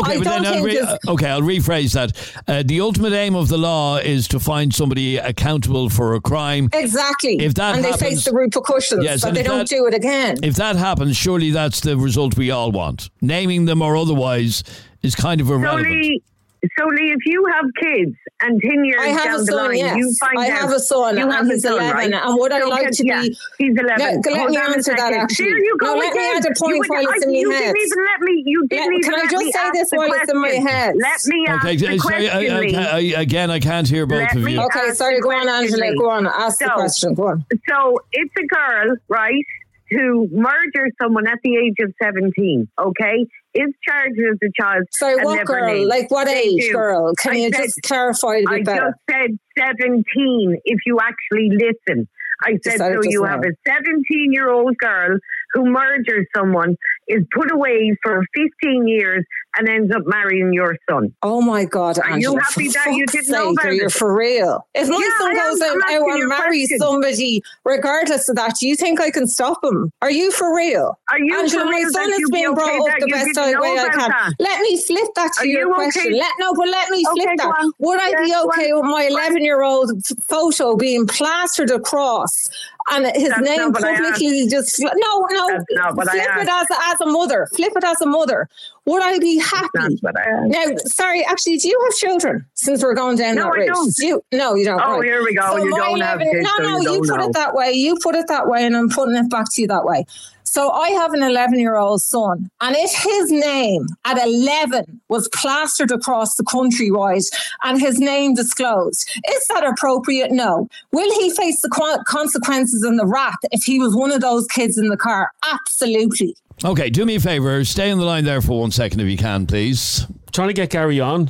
I'll rephrase that. The ultimate aim of the law is to find somebody accountable for a crime. Exactly. If that happens, they face the repercussions, but they don't do it again. If that happens, surely that's the result we all want. Naming them or otherwise is kind of irrelevant. So, Lee, if you have kids and 10 years down the line, you find out... I have a son and he's 11. Right? And would I like to be... He's 11. Let me answer that, actually. There you go. No, let me add a point while it's in my head. You didn't even Can I just say this while it's in my head? Let me ask the question, Again, I can't hear both of you. Okay, sorry, go on, Angela. Go on, ask the question. Go on. So, it's a girl, right, who murdered someone at the age of 17, okay? Is charged as a child. Sorry, what girl? Named. Like what age girl? Can you just clarify a bit better? I just said 17 if you actually listen. I said so you have a 17-year-old girl who murders someone, is put away for 15 years and ends up marrying your son. Oh my God, Angela. Are you happy that you didn't know about it? You're for real. If my son goes out and marries somebody, regardless of that, do you think I can stop him? Are you for real? Are you Angela, for real? My son is being brought up the best way I can. That? Let me flip that to your question. Let me flip that. Would I be okay with my 11-year-old photo being plastered across and his name publicly just... No. Flip it as a mother. Flip it as a mother. Would I be happy? Now, sorry, actually, do you have children? Since we're going down that route. No, you don't. Oh, right. Here we go. So you don't have kids. No, you put it that way. You put it that way, and I'm putting it back to you that way. So I have an 11-year-old son, and if his name at 11 was plastered across the countrywide and his name disclosed, is that appropriate? No. Will he face the consequences and the wrath if he was one of those kids in the car? Absolutely. Okay, do me a favour. Stay on the line there for 1 second if you can, please. Trying to get Gary on.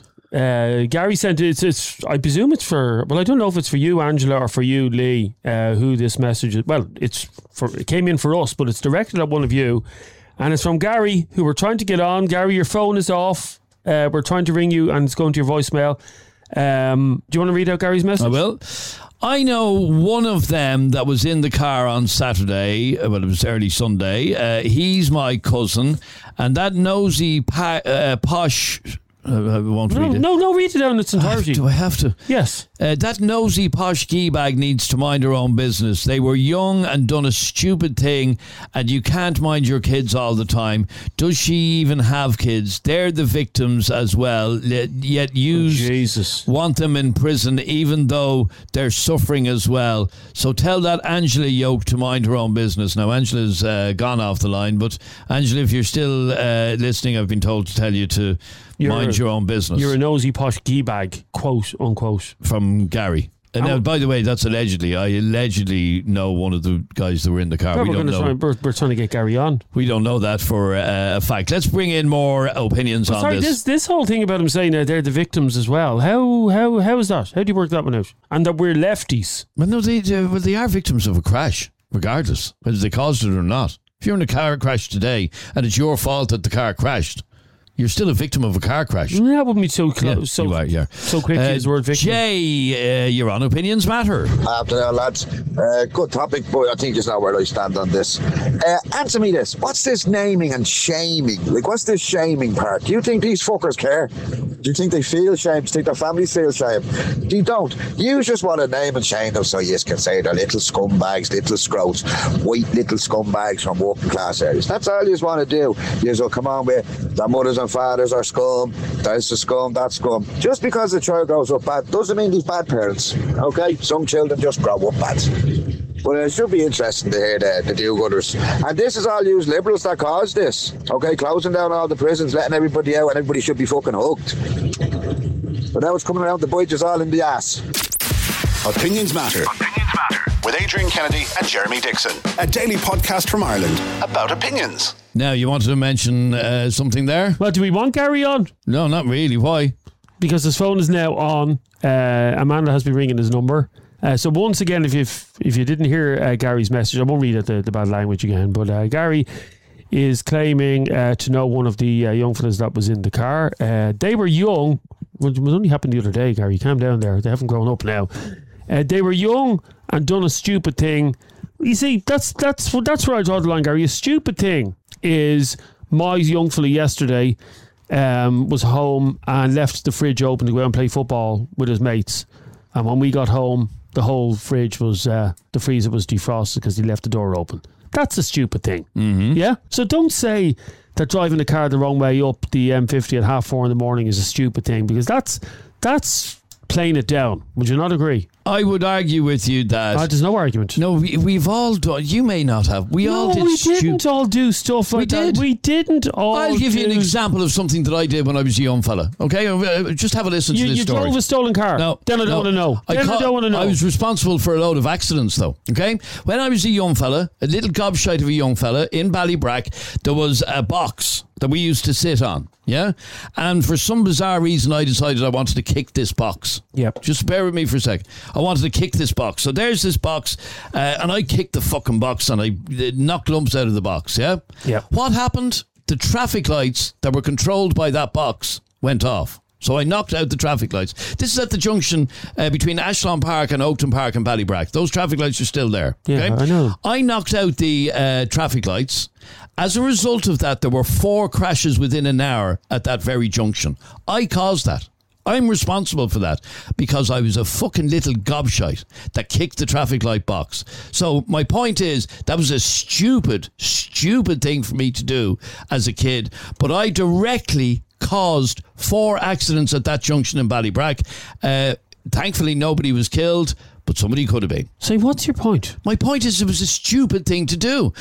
Gary sent it's I presume it's for, well, I don't know if it's for you, Angela, or for you, Lee, who this message is. Well, it came in for us, but it's directed at one of you, and it's from Gary, who we're trying to get on. Gary, your phone is off. We're trying to ring you and it's going to your voicemail. Do you want to read out Gary's message? I will. I know one of them that was in the car on Saturday, well, it was early Sunday. He's my cousin, and that nosy posh... I won't read it. No, read it down in its entirety. Do I have to? Yes. That nosy posh geebag needs to mind her own business. They were young and done a stupid thing, and you can't mind your kids all the time. Does she even have kids? They're the victims as well, yet you want them in prison even though they're suffering as well. So tell that Angela Yoke to mind her own business. Now, Angela's gone off the line, but Angela, if you're still listening, I've been told to tell you to mind your own business. You're a nosy posh geebag, quote unquote. From Gary. And now, by the way, that's allegedly. I allegedly know one of the guys that were in the car. Yeah, we don't know. We're trying to get Gary on. We don't know that for a fact. Let's bring in more opinions on this. This whole thing about him saying that they're the victims as well. How is that? How do you work that one out? And that we're lefties. Well, no, they are victims of a crash, regardless whether they caused it or not. If you're in a car crash today and it's your fault that the car crashed, you're still a victim of a car crash. That wouldn't be so close. Yeah, you are, yeah. So quickly as the word victim. Jay, you're on Opinions Matter. Afternoon, lads. Good topic, but I think it's not where I stand on this. Answer me this. What's this naming and shaming? Like, what's this shaming part? Do you think these fuckers care? Do you think they feel shame? Do you think their families feel shame? You don't. You just want to name and shame them so you can say they're little scumbags, little scroats, white little scumbags from working class areas. That's all you just want to do. You just will come on with their mothers and fathers are scum, that's the scum, that's scum. Just because the child grows up bad doesn't mean he's bad parents, okay? Some children just grow up bad. But it should be interesting to hear the do-gooders. And this is all you liberals that caused this, okay? Closing down all the prisons, letting everybody out, and everybody should be fucking hooked. But now it's coming around to bite us all in the ass. Opinions Matter. With Adrian Kennedy and Jeremy Dixon. A daily podcast from Ireland about opinions. Now, you wanted to mention something there? Well, do we want Gary on? No, not really. Why? Because his phone is now on. Amanda has been ringing his number. So once again, if you didn't hear Gary's message, I won't read out the bad language again, but Gary is claiming to know one of the young fellas that was in the car. They were young. It was only happened the other day, Gary. Calm down there. They haven't grown up now. They were young and done a stupid thing. You see, that's where I draw the line, Gary. A stupid thing is my young fella yesterday was home and left the fridge open to go out and play football with his mates. And when we got home, the whole fridge was, the freezer was defrosted because he left the door open. That's a stupid thing. Mm-hmm. Yeah? So don't say that driving the car the wrong way up the M50 at 4:30 in the morning is a stupid thing, because that's playing it down. Would you not agree? I would argue with you that... there's no argument. No, we've all done... You may not have. We didn't all do stuff like that. We didn't all I'll give you an example of something that I did when I was a young fella. Okay? Just have a listen to this story. You drove a stolen car? No. Then I don't want to know. I don't want to know. I was responsible for a load of accidents, though. Okay? When I was a young fella, a little gobshite of a young fella, in Ballybrack, there was a box that we used to sit on. Yeah? And for some bizarre reason, I decided I wanted to kick this box. Yep. Just bear with me for a second. I wanted to kick this box. So there's this box, and I kicked the fucking box, and I knocked lumps out of the box, yeah? Yeah. What happened? The traffic lights that were controlled by that box went off. So I knocked out the traffic lights. This is at the junction between Ashlon Park and Oakton Park and Ballybrack. Those traffic lights are still there. Yeah, okay? I know. I knocked out the traffic lights. As a result of that, there were 4 crashes within an hour at that very junction. I caused that. I'm responsible for that because I was a fucking little gobshite that kicked the traffic light box. So my point is, that was a stupid thing for me to do as a kid, but I directly caused 4 accidents at that junction in Ballybrack. Thankfully, nobody was killed, but somebody could have been. So what's your point? My point is, it was a stupid thing to do.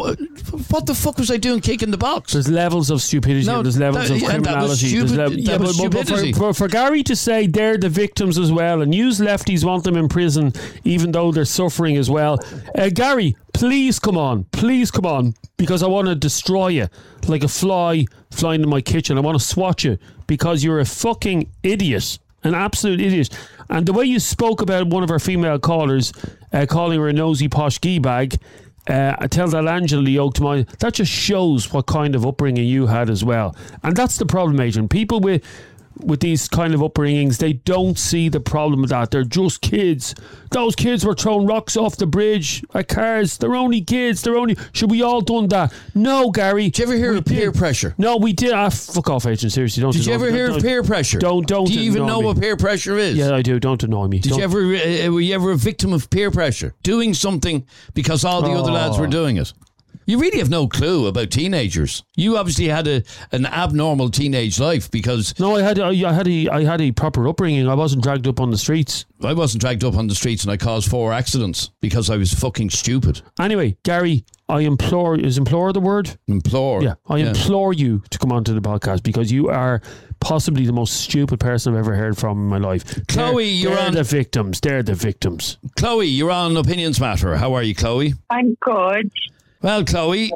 What the fuck was I doing kicking the box? There's levels of stupidity. There's levels of criminality. That was stupidity. For Gary to say they're the victims as well, and use lefties want them in prison even though they're suffering as well. Gary, please come on, because I want to destroy you like a fly flying in my kitchen. I want to swat you because you're a fucking idiot. An absolute idiot. And the way you spoke about one of our female callers, calling her a nosy posh geebag, tell that Angela Yoke to mind, that just shows what kind of upbringing you had as well. And that's the problem, Adrian. People with with these kind of upbringings, they don't see the problem with that. They're just kids. Those kids were throwing rocks off the bridge at cars. They're only kids. Should we all done that? No, Gary. Did you ever hear of peer pressure? No, we did. Fuck off, Adrian. Seriously, don't. Did you ever hear of peer pressure? Don't. Do you even know what peer pressure is? Yeah, I do. Don't annoy me. Were you ever a victim of peer pressure? Doing something because all the other lads were doing it? You really have no clue about teenagers. You obviously had an abnormal teenage life because... No, I had a proper upbringing. I wasn't dragged up on the streets. I wasn't dragged up on the streets and I caused 4 accidents because I was fucking stupid. Anyway, Gary, I implore... Is implore the word? Implore. Yeah, I implore you to come onto the podcast because you are possibly the most stupid person I've ever heard from in my life. Chloe, they're the victims. They're the victims. Chloe, you're on Opinions Matter. How are you, Chloe? I'm good. Well, Chloe,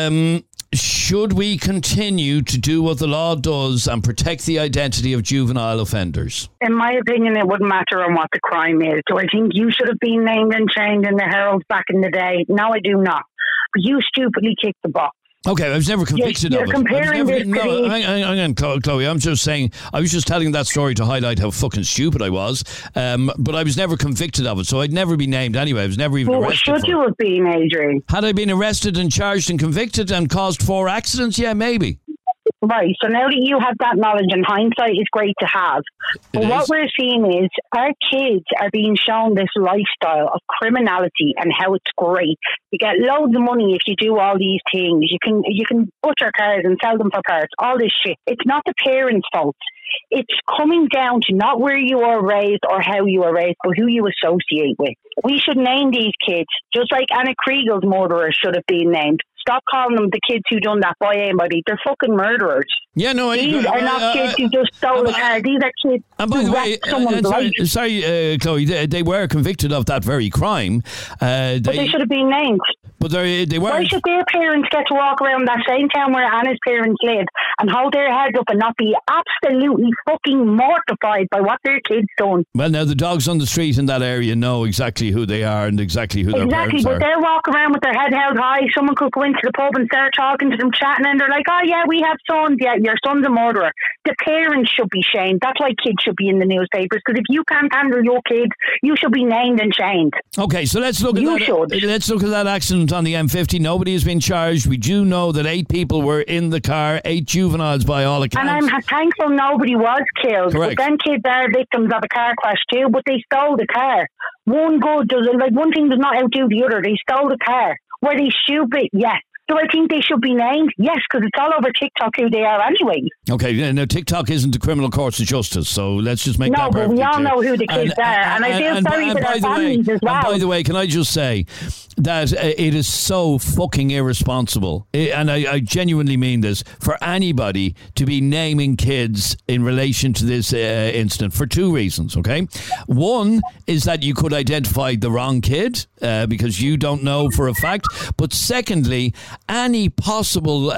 should we continue to do what the law does and protect the identity of juvenile offenders? In my opinion, it wouldn't matter on what the crime is. Do I think you should have been named and shamed in the Herald back in the day? No, I do not. But you stupidly kicked the box. Okay, I was never convicted of it. You're comparing this to hang on, Chloe. I'm just saying, I was just telling that story to highlight how fucking stupid I was. But I was never convicted of it, so I'd never be named anyway. I was never even arrested. Should you have been, Adrian? Had I been arrested and charged and convicted and caused 4 accidents? Yeah, maybe. Right, so now that you have that knowledge, and hindsight is great to have, but what we're seeing is our kids are being shown this lifestyle of criminality and how it's great. You get loads of money if you do all these things. You can butcher cars and sell them for parts, all this shit. It's not the parents' fault. It's coming down to not where you are raised or how you are raised, but who you associate with. We should name these kids, just like Anna Kriegel's murderers should have been named. Stop calling them the kids who done that by anybody. They're fucking murderers. Yeah, no, these are not kids who just stole a car. These are kids who wrecked someone's life. Sorry, Chloe, they were convicted of that very crime. But they should have been named. But they weren't. Why should their parents get to walk around that same town where Anna's parents live and hold their heads up and not be absolutely fucking mortified by what their kids done? Well, now the dogs on the street in that area know exactly who they are and exactly who their parents are. Exactly, but they're walking around with their head held high. Someone could go into the pub and start talking to them, chatting, and they're like, oh yeah, we have sons. Yeah, your son's a murderer. The parents should be shamed. That's why kids should be in the newspapers, because if you can't handle your kids, you should be named and shamed. Okay, so let's look at let's look at that accident on the M50. Nobody has been charged. We do know that 8 people were in the car, 8 juveniles by all accounts. And I'm thankful nobody was killed. Correct. But then kids are victims of a car crash too, but they stole the car. One thing does not outdo the other. They stole the car. Were they stupid? Yes. Do I think they should be named? Yes, because it's all over TikTok who they are anyway. Okay, now TikTok isn't the criminal courts of justice, so let's just make that perfectly clear. No, but we all know who the kids are, and I feel sorry for their families as well. And by the way, can I just say that it is so fucking irresponsible, and I genuinely mean this, for anybody to be naming kids in relation to this incident for 2 reasons, okay? One is that you could identify the wrong kid because you don't know for a fact, but secondly, any possible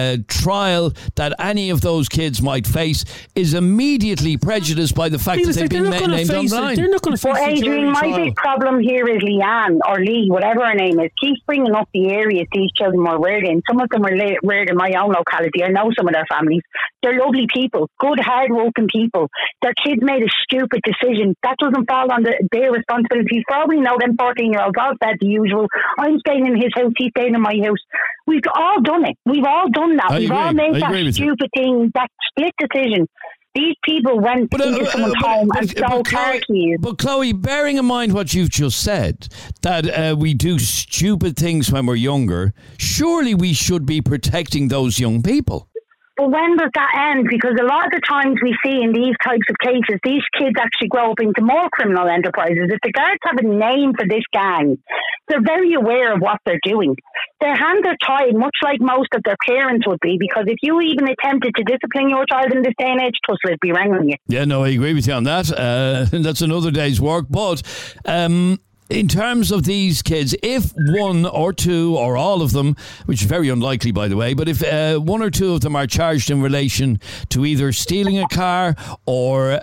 trial that any of those kids might face is immediately prejudiced by the fact that they've been named online. They're not going to face it. Adrian, my big problem here is Leanne or Lee, whatever her name is, keeps bringing up the areas these children were reared in. Some of them were reared in my own locality. I know some of their families. They're lovely people, good, hard-working people. Their kids made a stupid decision. That doesn't fall on their responsibilities. For all we know, them 14-year-olds all said the usual. I'm staying in his house, he's staying in my house. We've all done it. We've all done that. We've all made that stupid thing, that split decision. These people went into someone's home and stole car keys. But Chloe, bearing in mind what you've just said, that we do stupid things when we're younger, surely we should be protecting those young people. But when does that end? Because a lot of the times we see in these types of cases, these kids actually grow up into more criminal enterprises. If the guards have a name for this gang, they're very aware of what they're doing. Their hands are tied, much like most of their parents would be, because if you even attempted to discipline your child in this day and age, Tussle would be wrangling you. Yeah, no, I agree with you on that. That's another day's work. But in terms of these kids, if one or two or all of them, which is very unlikely, by the way, but if one or two of them are charged in relation to either stealing a car or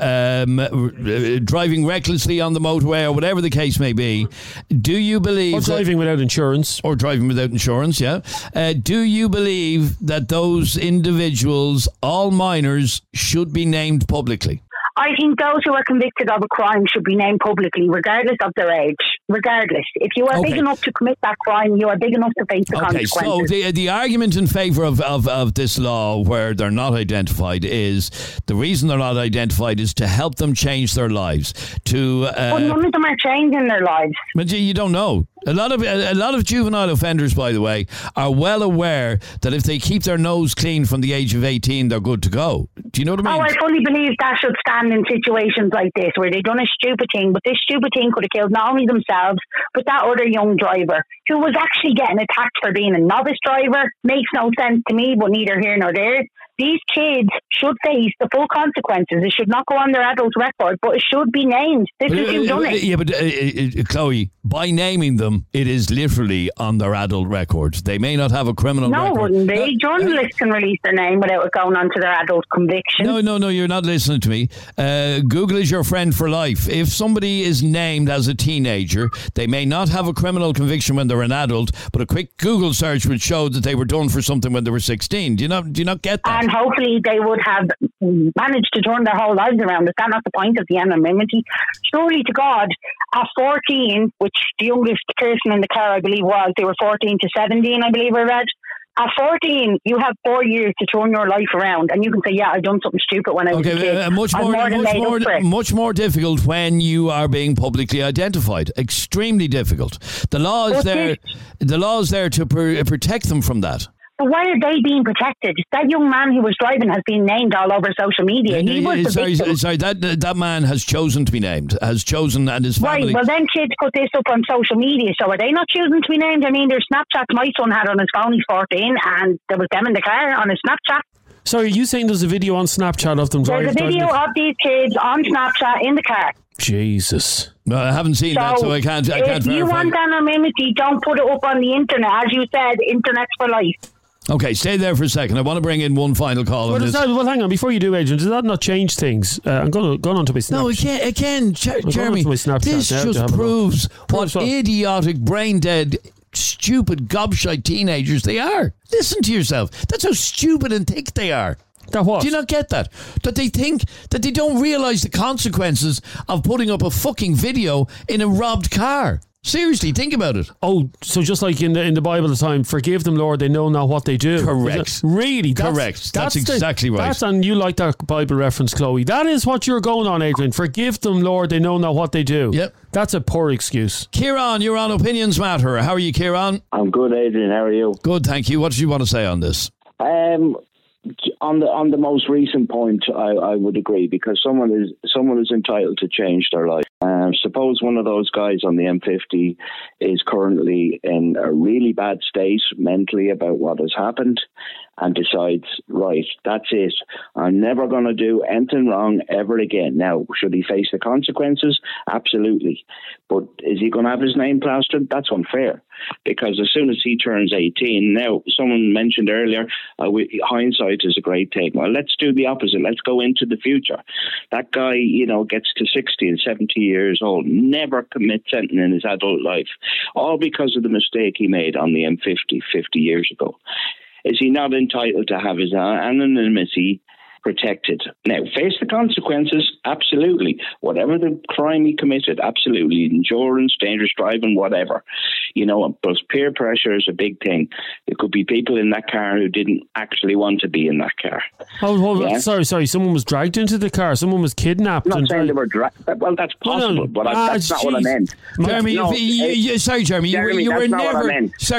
driving recklessly on the motorway or whatever the case may be, do you believe... Or driving without insurance. Or driving without insurance, yeah. Do you believe that those individuals, all minors, should be named publicly? I think those who are convicted of a crime should be named publicly, regardless of their age. Regardless. If you are big enough to commit that crime, you are big enough to face the consequences. So the argument in favour of this law where they're not identified is, the reason they're not identified is to help them change their lives. But none of them are changing their lives. But you don't know. A lot of juvenile offenders, by the way, are well aware that if they keep their nose clean from the age of 18, they're good to go. Do you know what I mean? Oh, I fully believe that should stand in situations like this where they've done a stupid thing, but this stupid thing could have killed not only themselves, but that other young driver who was actually getting attacked for being a novice driver. Makes no sense to me, but neither here nor there. These kids should face the full consequences. It should not go on their adult record, but it should be named. This is who done it. Yeah, but Chloe, by naming them, it is literally on their adult record. They may not have a criminal record. No, it wouldn't be. Journalists can release their name without it going on to their adult conviction. No, you're not listening to me. Google is your friend for life. If somebody is named as a teenager, they may not have a criminal conviction when they're an adult, but a quick Google search would show that they were done for something when they were 16. Do you not get that? And hopefully they would have managed to turn their whole lives around. Is that not the point of the anonymity? Surely to God, at 14, which the youngest person in the car, I believe, was, they were 14 to 17, I believe I read. At 14, you have 4 years to turn your life around, and you can say, yeah, I've done something stupid when I was a kid. Much more difficult when you are being publicly identified. Extremely difficult. The law is there. The law is there to protect them from that. But why are they being protected? That young man who was driving has been named all over social media. Sorry, that man has chosen to be named. Has chosen, and his family... Right, well then kids put this up on social media, so are they not choosing to be named? I mean, there's Snapchats my son had on his phone, he's 14, and there was them in the car on his Snapchat. Sorry, are you saying there's a video on Snapchat of them driving? There's a video of these kids on Snapchat in the car. Jesus. Well, I haven't seen that, so I can't verify. If you want anonymity, don't put it up on the internet. As you said, internet's for life. Okay, stay there for a second. I want to bring in one final call on this. Well, hang on. Before you do, Adrian, does that not change things? I'm going on to my Snapchat. No, again, Jeremy, this just proves what idiotic, brain-dead, stupid, gobshite teenagers they are. Listen to yourself. That's how stupid and thick they are. That what? Do you not get that? That they think that they don't realise the consequences of putting up a fucking video in a robbed car. Seriously, think about it. Oh, so just like in the Bible at the time, forgive them, Lord, they know not what they do. Correct. Really? Correct. That's exactly right. And you like that Bible reference, Chloe. That is what you're going on, Adrian. Forgive them, Lord, they know not what they do. Yep. That's a poor excuse. Kieran, you're on Opinions Matter. How are you, Kieran? I'm good, Adrian. How are you? Good, thank you. What do you want to say on this? On the most recent point, I would agree, because someone is entitled to change their life. Suppose one of those guys on the M50 is currently in a really bad state mentally about what has happened and decides, right, that's it. I'm never going to do anything wrong ever again. Now, should he face the consequences? Absolutely. But is he going to have his name plastered? That's unfair. Because as soon as he turns 18, now, someone mentioned earlier, hindsight is a great thing. Well, let's do the opposite. Let's go into the future. That guy, gets to 60 and 70 years old, never commits anything in his adult life, all because of the mistake he made on the M50 50 years ago. Is he not entitled to have his anonymity protected? Now, face the consequences, absolutely. Whatever the crime he committed, absolutely. Endurance, dangerous driving, whatever. But peer pressure is a big thing. There could be people in that car who didn't actually want to be in that car. Sorry. Someone was dragged into the car. Someone was kidnapped. I'm not saying they were dragged. Well, that's possible, but that's not what I meant. Jeremy, Jeremy, you were never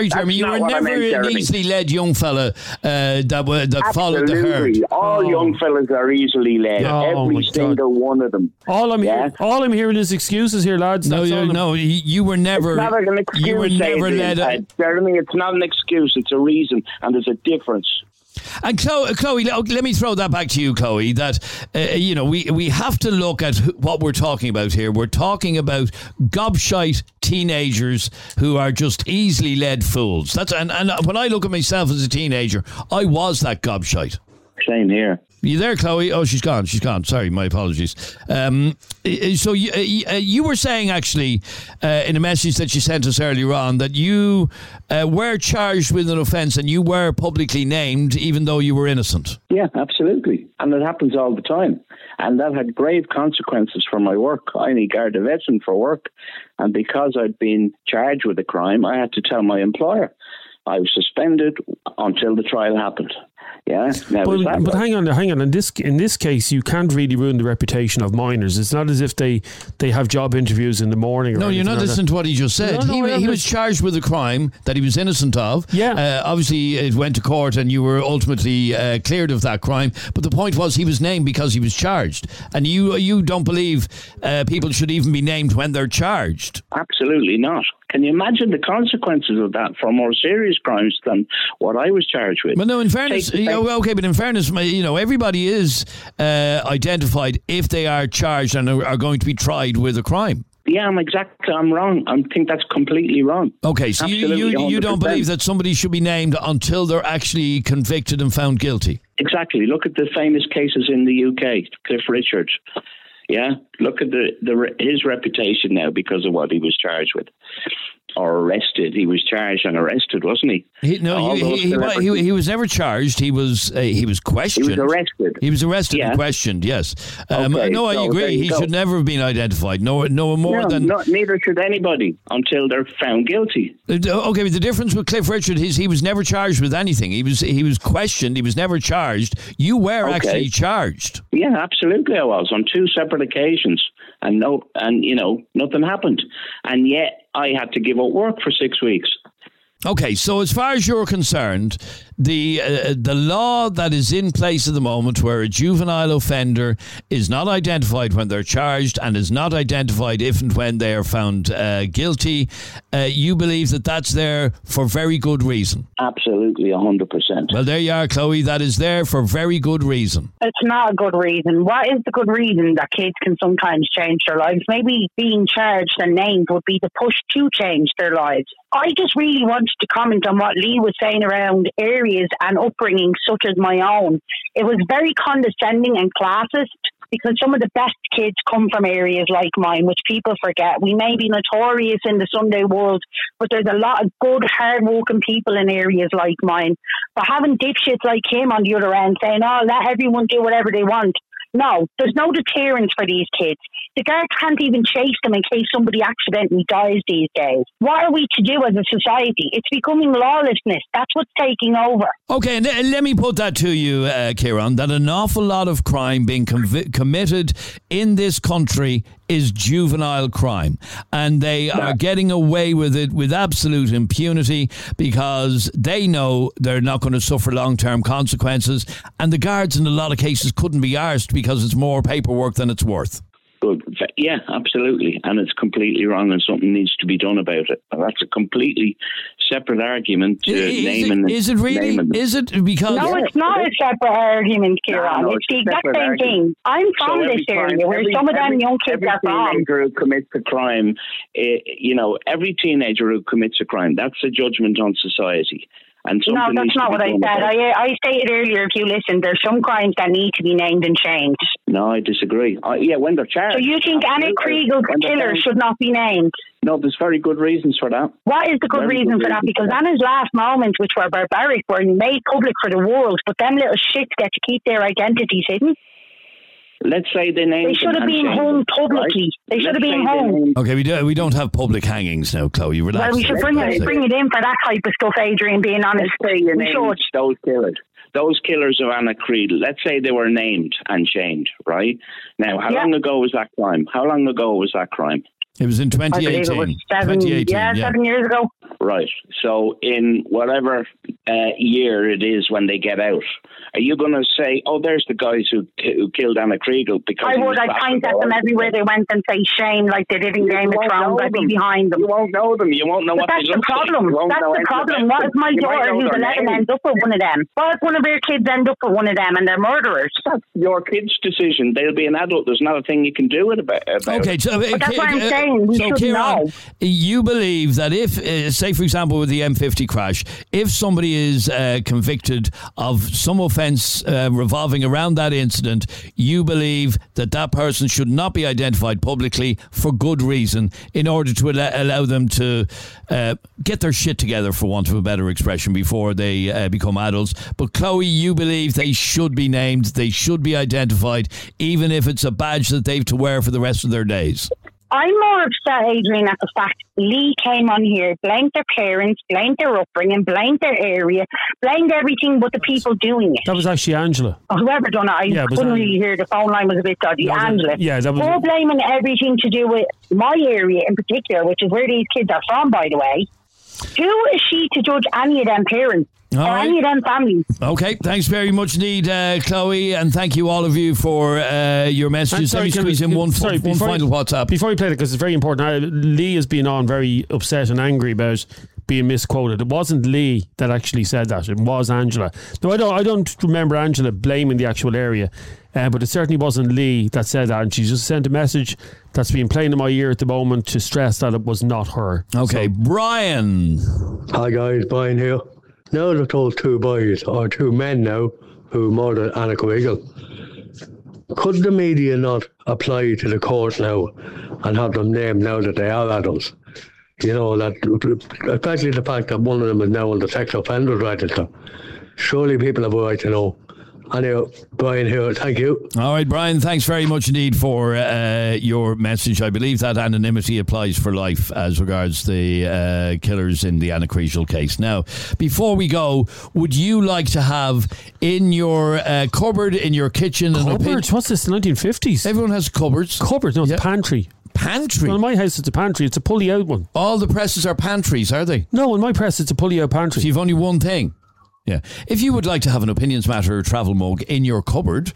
an easily led young fella that followed the herd. All young fellas are easily led. Every single one of them. All I'm hearing is excuses here, lads. You were never. It's not an excuse. You were never led. Jeremy, it's not an excuse. It's a reason, and there's a difference. And Chloe, let me throw that back to you, Chloe, that, we have to look at what we're talking about here. We're talking about gobshite teenagers who are just easily led fools. And when I look at myself as a teenager, I was that gobshite. Same here. You there, Chloe? Oh, she's gone. Sorry, my apologies. So you were saying, actually, in a message that you sent us earlier on, that you were charged with an offence and you were publicly named, even though you were innocent. Yeah, absolutely. And it happens all the time. And that had grave consequences for my work. I need Garda Vetting for work. And because I'd been charged with a crime, I had to tell my employer. I was suspended until the trial happened. Yeah. But hang on. In this case, you can't really ruin the reputation of minors. It's not as if they have job interviews in the morning. No, you're not listening to what he just said. He was charged with a crime that he was innocent of. Yeah. Obviously, it went to court and you were ultimately cleared of that crime. But the point was he was named because he was charged. And you don't believe people should even be named when they're charged? Absolutely not. Can you imagine the consequences of that for more serious crimes than what I was charged with? Well, no, in fairness, but in fairness, everybody is identified if they are charged and are going to be tried with a crime. Yeah, I'm wrong. I think that's completely wrong. Okay, so you don't believe that somebody should be named until they're actually convicted and found guilty? Exactly. Look at the famous cases in the UK, Cliff Richard. Yeah, look at his reputation now because of what he was charged with. Or arrested. He was charged and arrested, wasn't he? He was never charged. He was questioned. He was arrested. He was arrested and questioned, yes. I agree. He should never have been identified. Neither should anybody until they're found guilty. Okay, but the difference with Cliff Richard is he was never charged with anything. He was questioned. He was never charged. You were actually charged. Yeah, absolutely I was, on 2 separate occasions. And nothing happened. And yet I had to give up work for 6 weeks. Okay, so as far as you're concerned, the law that is in place at the moment, where a juvenile offender is not identified when they're charged and is not identified if and when they are found guilty, you believe that that's there for very good reason? Absolutely, 100%. Well, there you are, Chloe. That is there for very good reason. It's not a good reason. What is the good reason that kids can sometimes change their lives? Maybe being charged and named would be the push to change their lives. I just really wanted to comment on what Lee was saying around areas and upbringing such as my own. It was very condescending and classist because some of the best kids come from areas like mine, which people forget. We may be notorious in the Sunday world, but there's a lot of good, hard-working people in areas like mine. But having dipshits like him on the other end saying, oh, let everyone do whatever they want. No, there's no deterrence for these kids. The guard can't even chase them in case somebody accidentally dies these days. What are we to do as a society? It's becoming lawlessness. That's what's taking over. Okay, and let me put that to you, Kieran, that an awful lot of crime being committed in this country is juvenile crime. And they are getting away with it with absolute impunity because they know they're not going to suffer long-term consequences. And the guards in a lot of cases couldn't be arsed because it's more paperwork than it's worth. Good. Yeah, absolutely. And it's completely wrong and something needs to be done about it. That's a completely separate argument to Is it really? Is it? Because no, it's not a separate argument, Kieran. It's the exact same thing. I'm from this area where some of them young kids are from. Every teenager who commits a crime, every teenager who commits a crime, that's a judgment on society. No, that's not what I said. I stated earlier, if you listen, there's some crimes that need to be named and changed. No, I disagree. When they're charged. So you think Anna Kriegel's killer should not be named? No, there's very good reasons for that. What is the good reason for that? Because Anna's last moments, which were barbaric, were made public for the world, but them little shits get to keep their identities hidden. Let's say they should have been hung publicly. Right? They should have been hung. Okay, we don't have public hangings now, Chloe. Relax. Well, we should bring it in for that type of stuff, Adrian, being honest. Let's say you named those killers. Those killers of Anna Kriegel, let's say they were named and shamed, right? Now, how long ago was that crime? It was in 2018. I believe it was 7 years ago. Right. So in whatever year it is when they get out, are you going to say, "Oh, there's the guys who killed Anna Kriegel"? Because I would. I'd point at them everywhere they went and say shame, like they did in Game of Thrones. I'd be behind them. You won't know them. You won't know what they look like. That's the problem. That's the problem. What if my daughter, who's 11, ends up with one of them? What if one of their kids end up with one of them and they're murderers? That's your kid's decision. They'll be an adult. There's not a thing you can do about okay, it. so, but that's what I'm saying. We should know. You believe that if, say for example with the M50 crash, if somebody is convicted of some offence revolving around that incident, you believe that that person should not be identified publicly for good reason, in order to allow them to get their shit together, for want of a better expression, before they become adults. But Chloe, you believe they should be named, they should be identified, even if it's a badge that they've to wear for the rest of their days. I'm more upset, Adrian, at the fact Lee came on here, blamed their parents, blamed their upbringing, blamed their area, blamed everything but the people doing it. That was actually Angela. Oh, whoever done it, I couldn't really hear. The phone line was a bit dodgy. Angela. That was. They're blaming everything to do with my area in particular, which is where these kids are from, by the way. Who is she to judge any of them parents? All right. Any of them families. Okay, thanks very much indeed, Chloe, and thank you all of you for your messages. Let me squeeze in one final WhatsApp. Before you play it, because it's very important, Lee has been on very upset and angry about being misquoted. It wasn't Lee that actually said that. It was Angela. No, I don't remember Angela blaming the actual area, but it certainly wasn't Lee that said that, and she just sent a message that's been playing in my ear at the moment to stress that it was not her. Okay, so, Brian. Hi guys, Brian here. Now that those two boys, or two men now, who murdered Anna Kriegel, could the media not apply to the court now and have them named now that they are adults? You know, that, especially the fact that one of them is now on the sex offenders register. Surely people have a right to know. Anyway, Brian here, thank you. All right, Brian, thanks very much indeed for your message. I believe that anonymity applies for life as regards the killers in the Anna Kriegel case. Now, before we go, would you like to have in your cupboard, in your kitchen... Cupboards? What's this, the 1950s? Everyone has cupboards. Cupboard? No, it's a pantry. Pantry? Well, in my house it's a pantry. It's a pulley out one. All the presses are pantries, are they? No, in my press it's a pulley out pantry. So you've only one thing? Yeah. If you would like to have an Opinions Matter travel mug in your cupboard,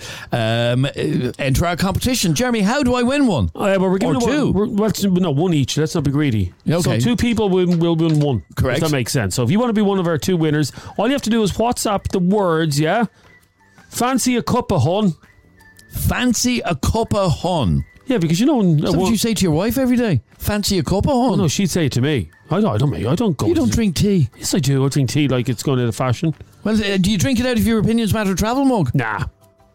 enter our competition. Jeremy, how do I win one? We're giving two. One each. Let's not be greedy. Okay. So two people will win one. Correct. If that makes sense. So if you want to be one of our two winners, all you have to do is WhatsApp the words, fancy a cup of hun. Fancy a cup of hun. Yeah, because you know... Is that what you say to your wife every day? Fancy a cup of hun? Oh, no, she'd say it to me. I don't go... You don't drink tea? Yes, I do. I drink tea like it's going out of fashion. Well, do you drink it out of your Opinions Matter travel mug? Nah.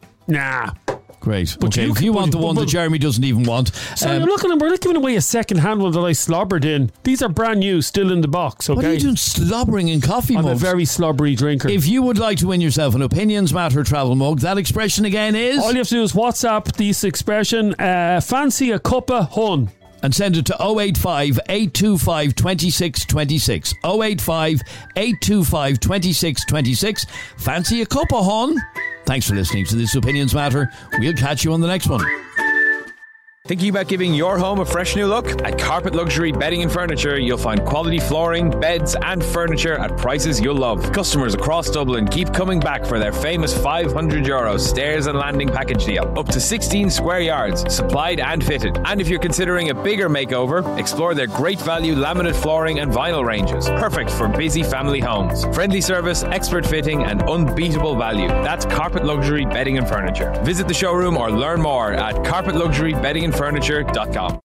Great. But okay, if you want the one that Jeremy doesn't even want. So we're not giving away a second-hand one that I slobbered in. These are brand new, still in the box, okay? What are you doing slobbering in coffee mugs? I'm a very slobbery drinker. If you would like to win yourself an Opinions Matter travel mug, that expression again is... All you have to do is WhatsApp this expression, fancy a cup of hun. And send it to 085 825 2626. 085 825 2626. Fancy a cup of hun? Thanks for listening to This Opinions Matter. We'll catch you on the next one. Thinking about giving your home a fresh new look? At Carpet Luxury Bedding and Furniture, you'll find quality flooring, beds and furniture at prices you'll love. Customers across Dublin keep coming back for their famous €500 stairs and landing package deal. Up to 16 square yards, supplied and fitted. And if you're considering a bigger makeover, explore their great value laminate flooring and vinyl ranges. Perfect for busy family homes. Friendly service, expert fitting and unbeatable value. That's Carpet Luxury Bedding and Furniture. Visit the showroom or learn more at carpetluxurybeddingandfurniture.com.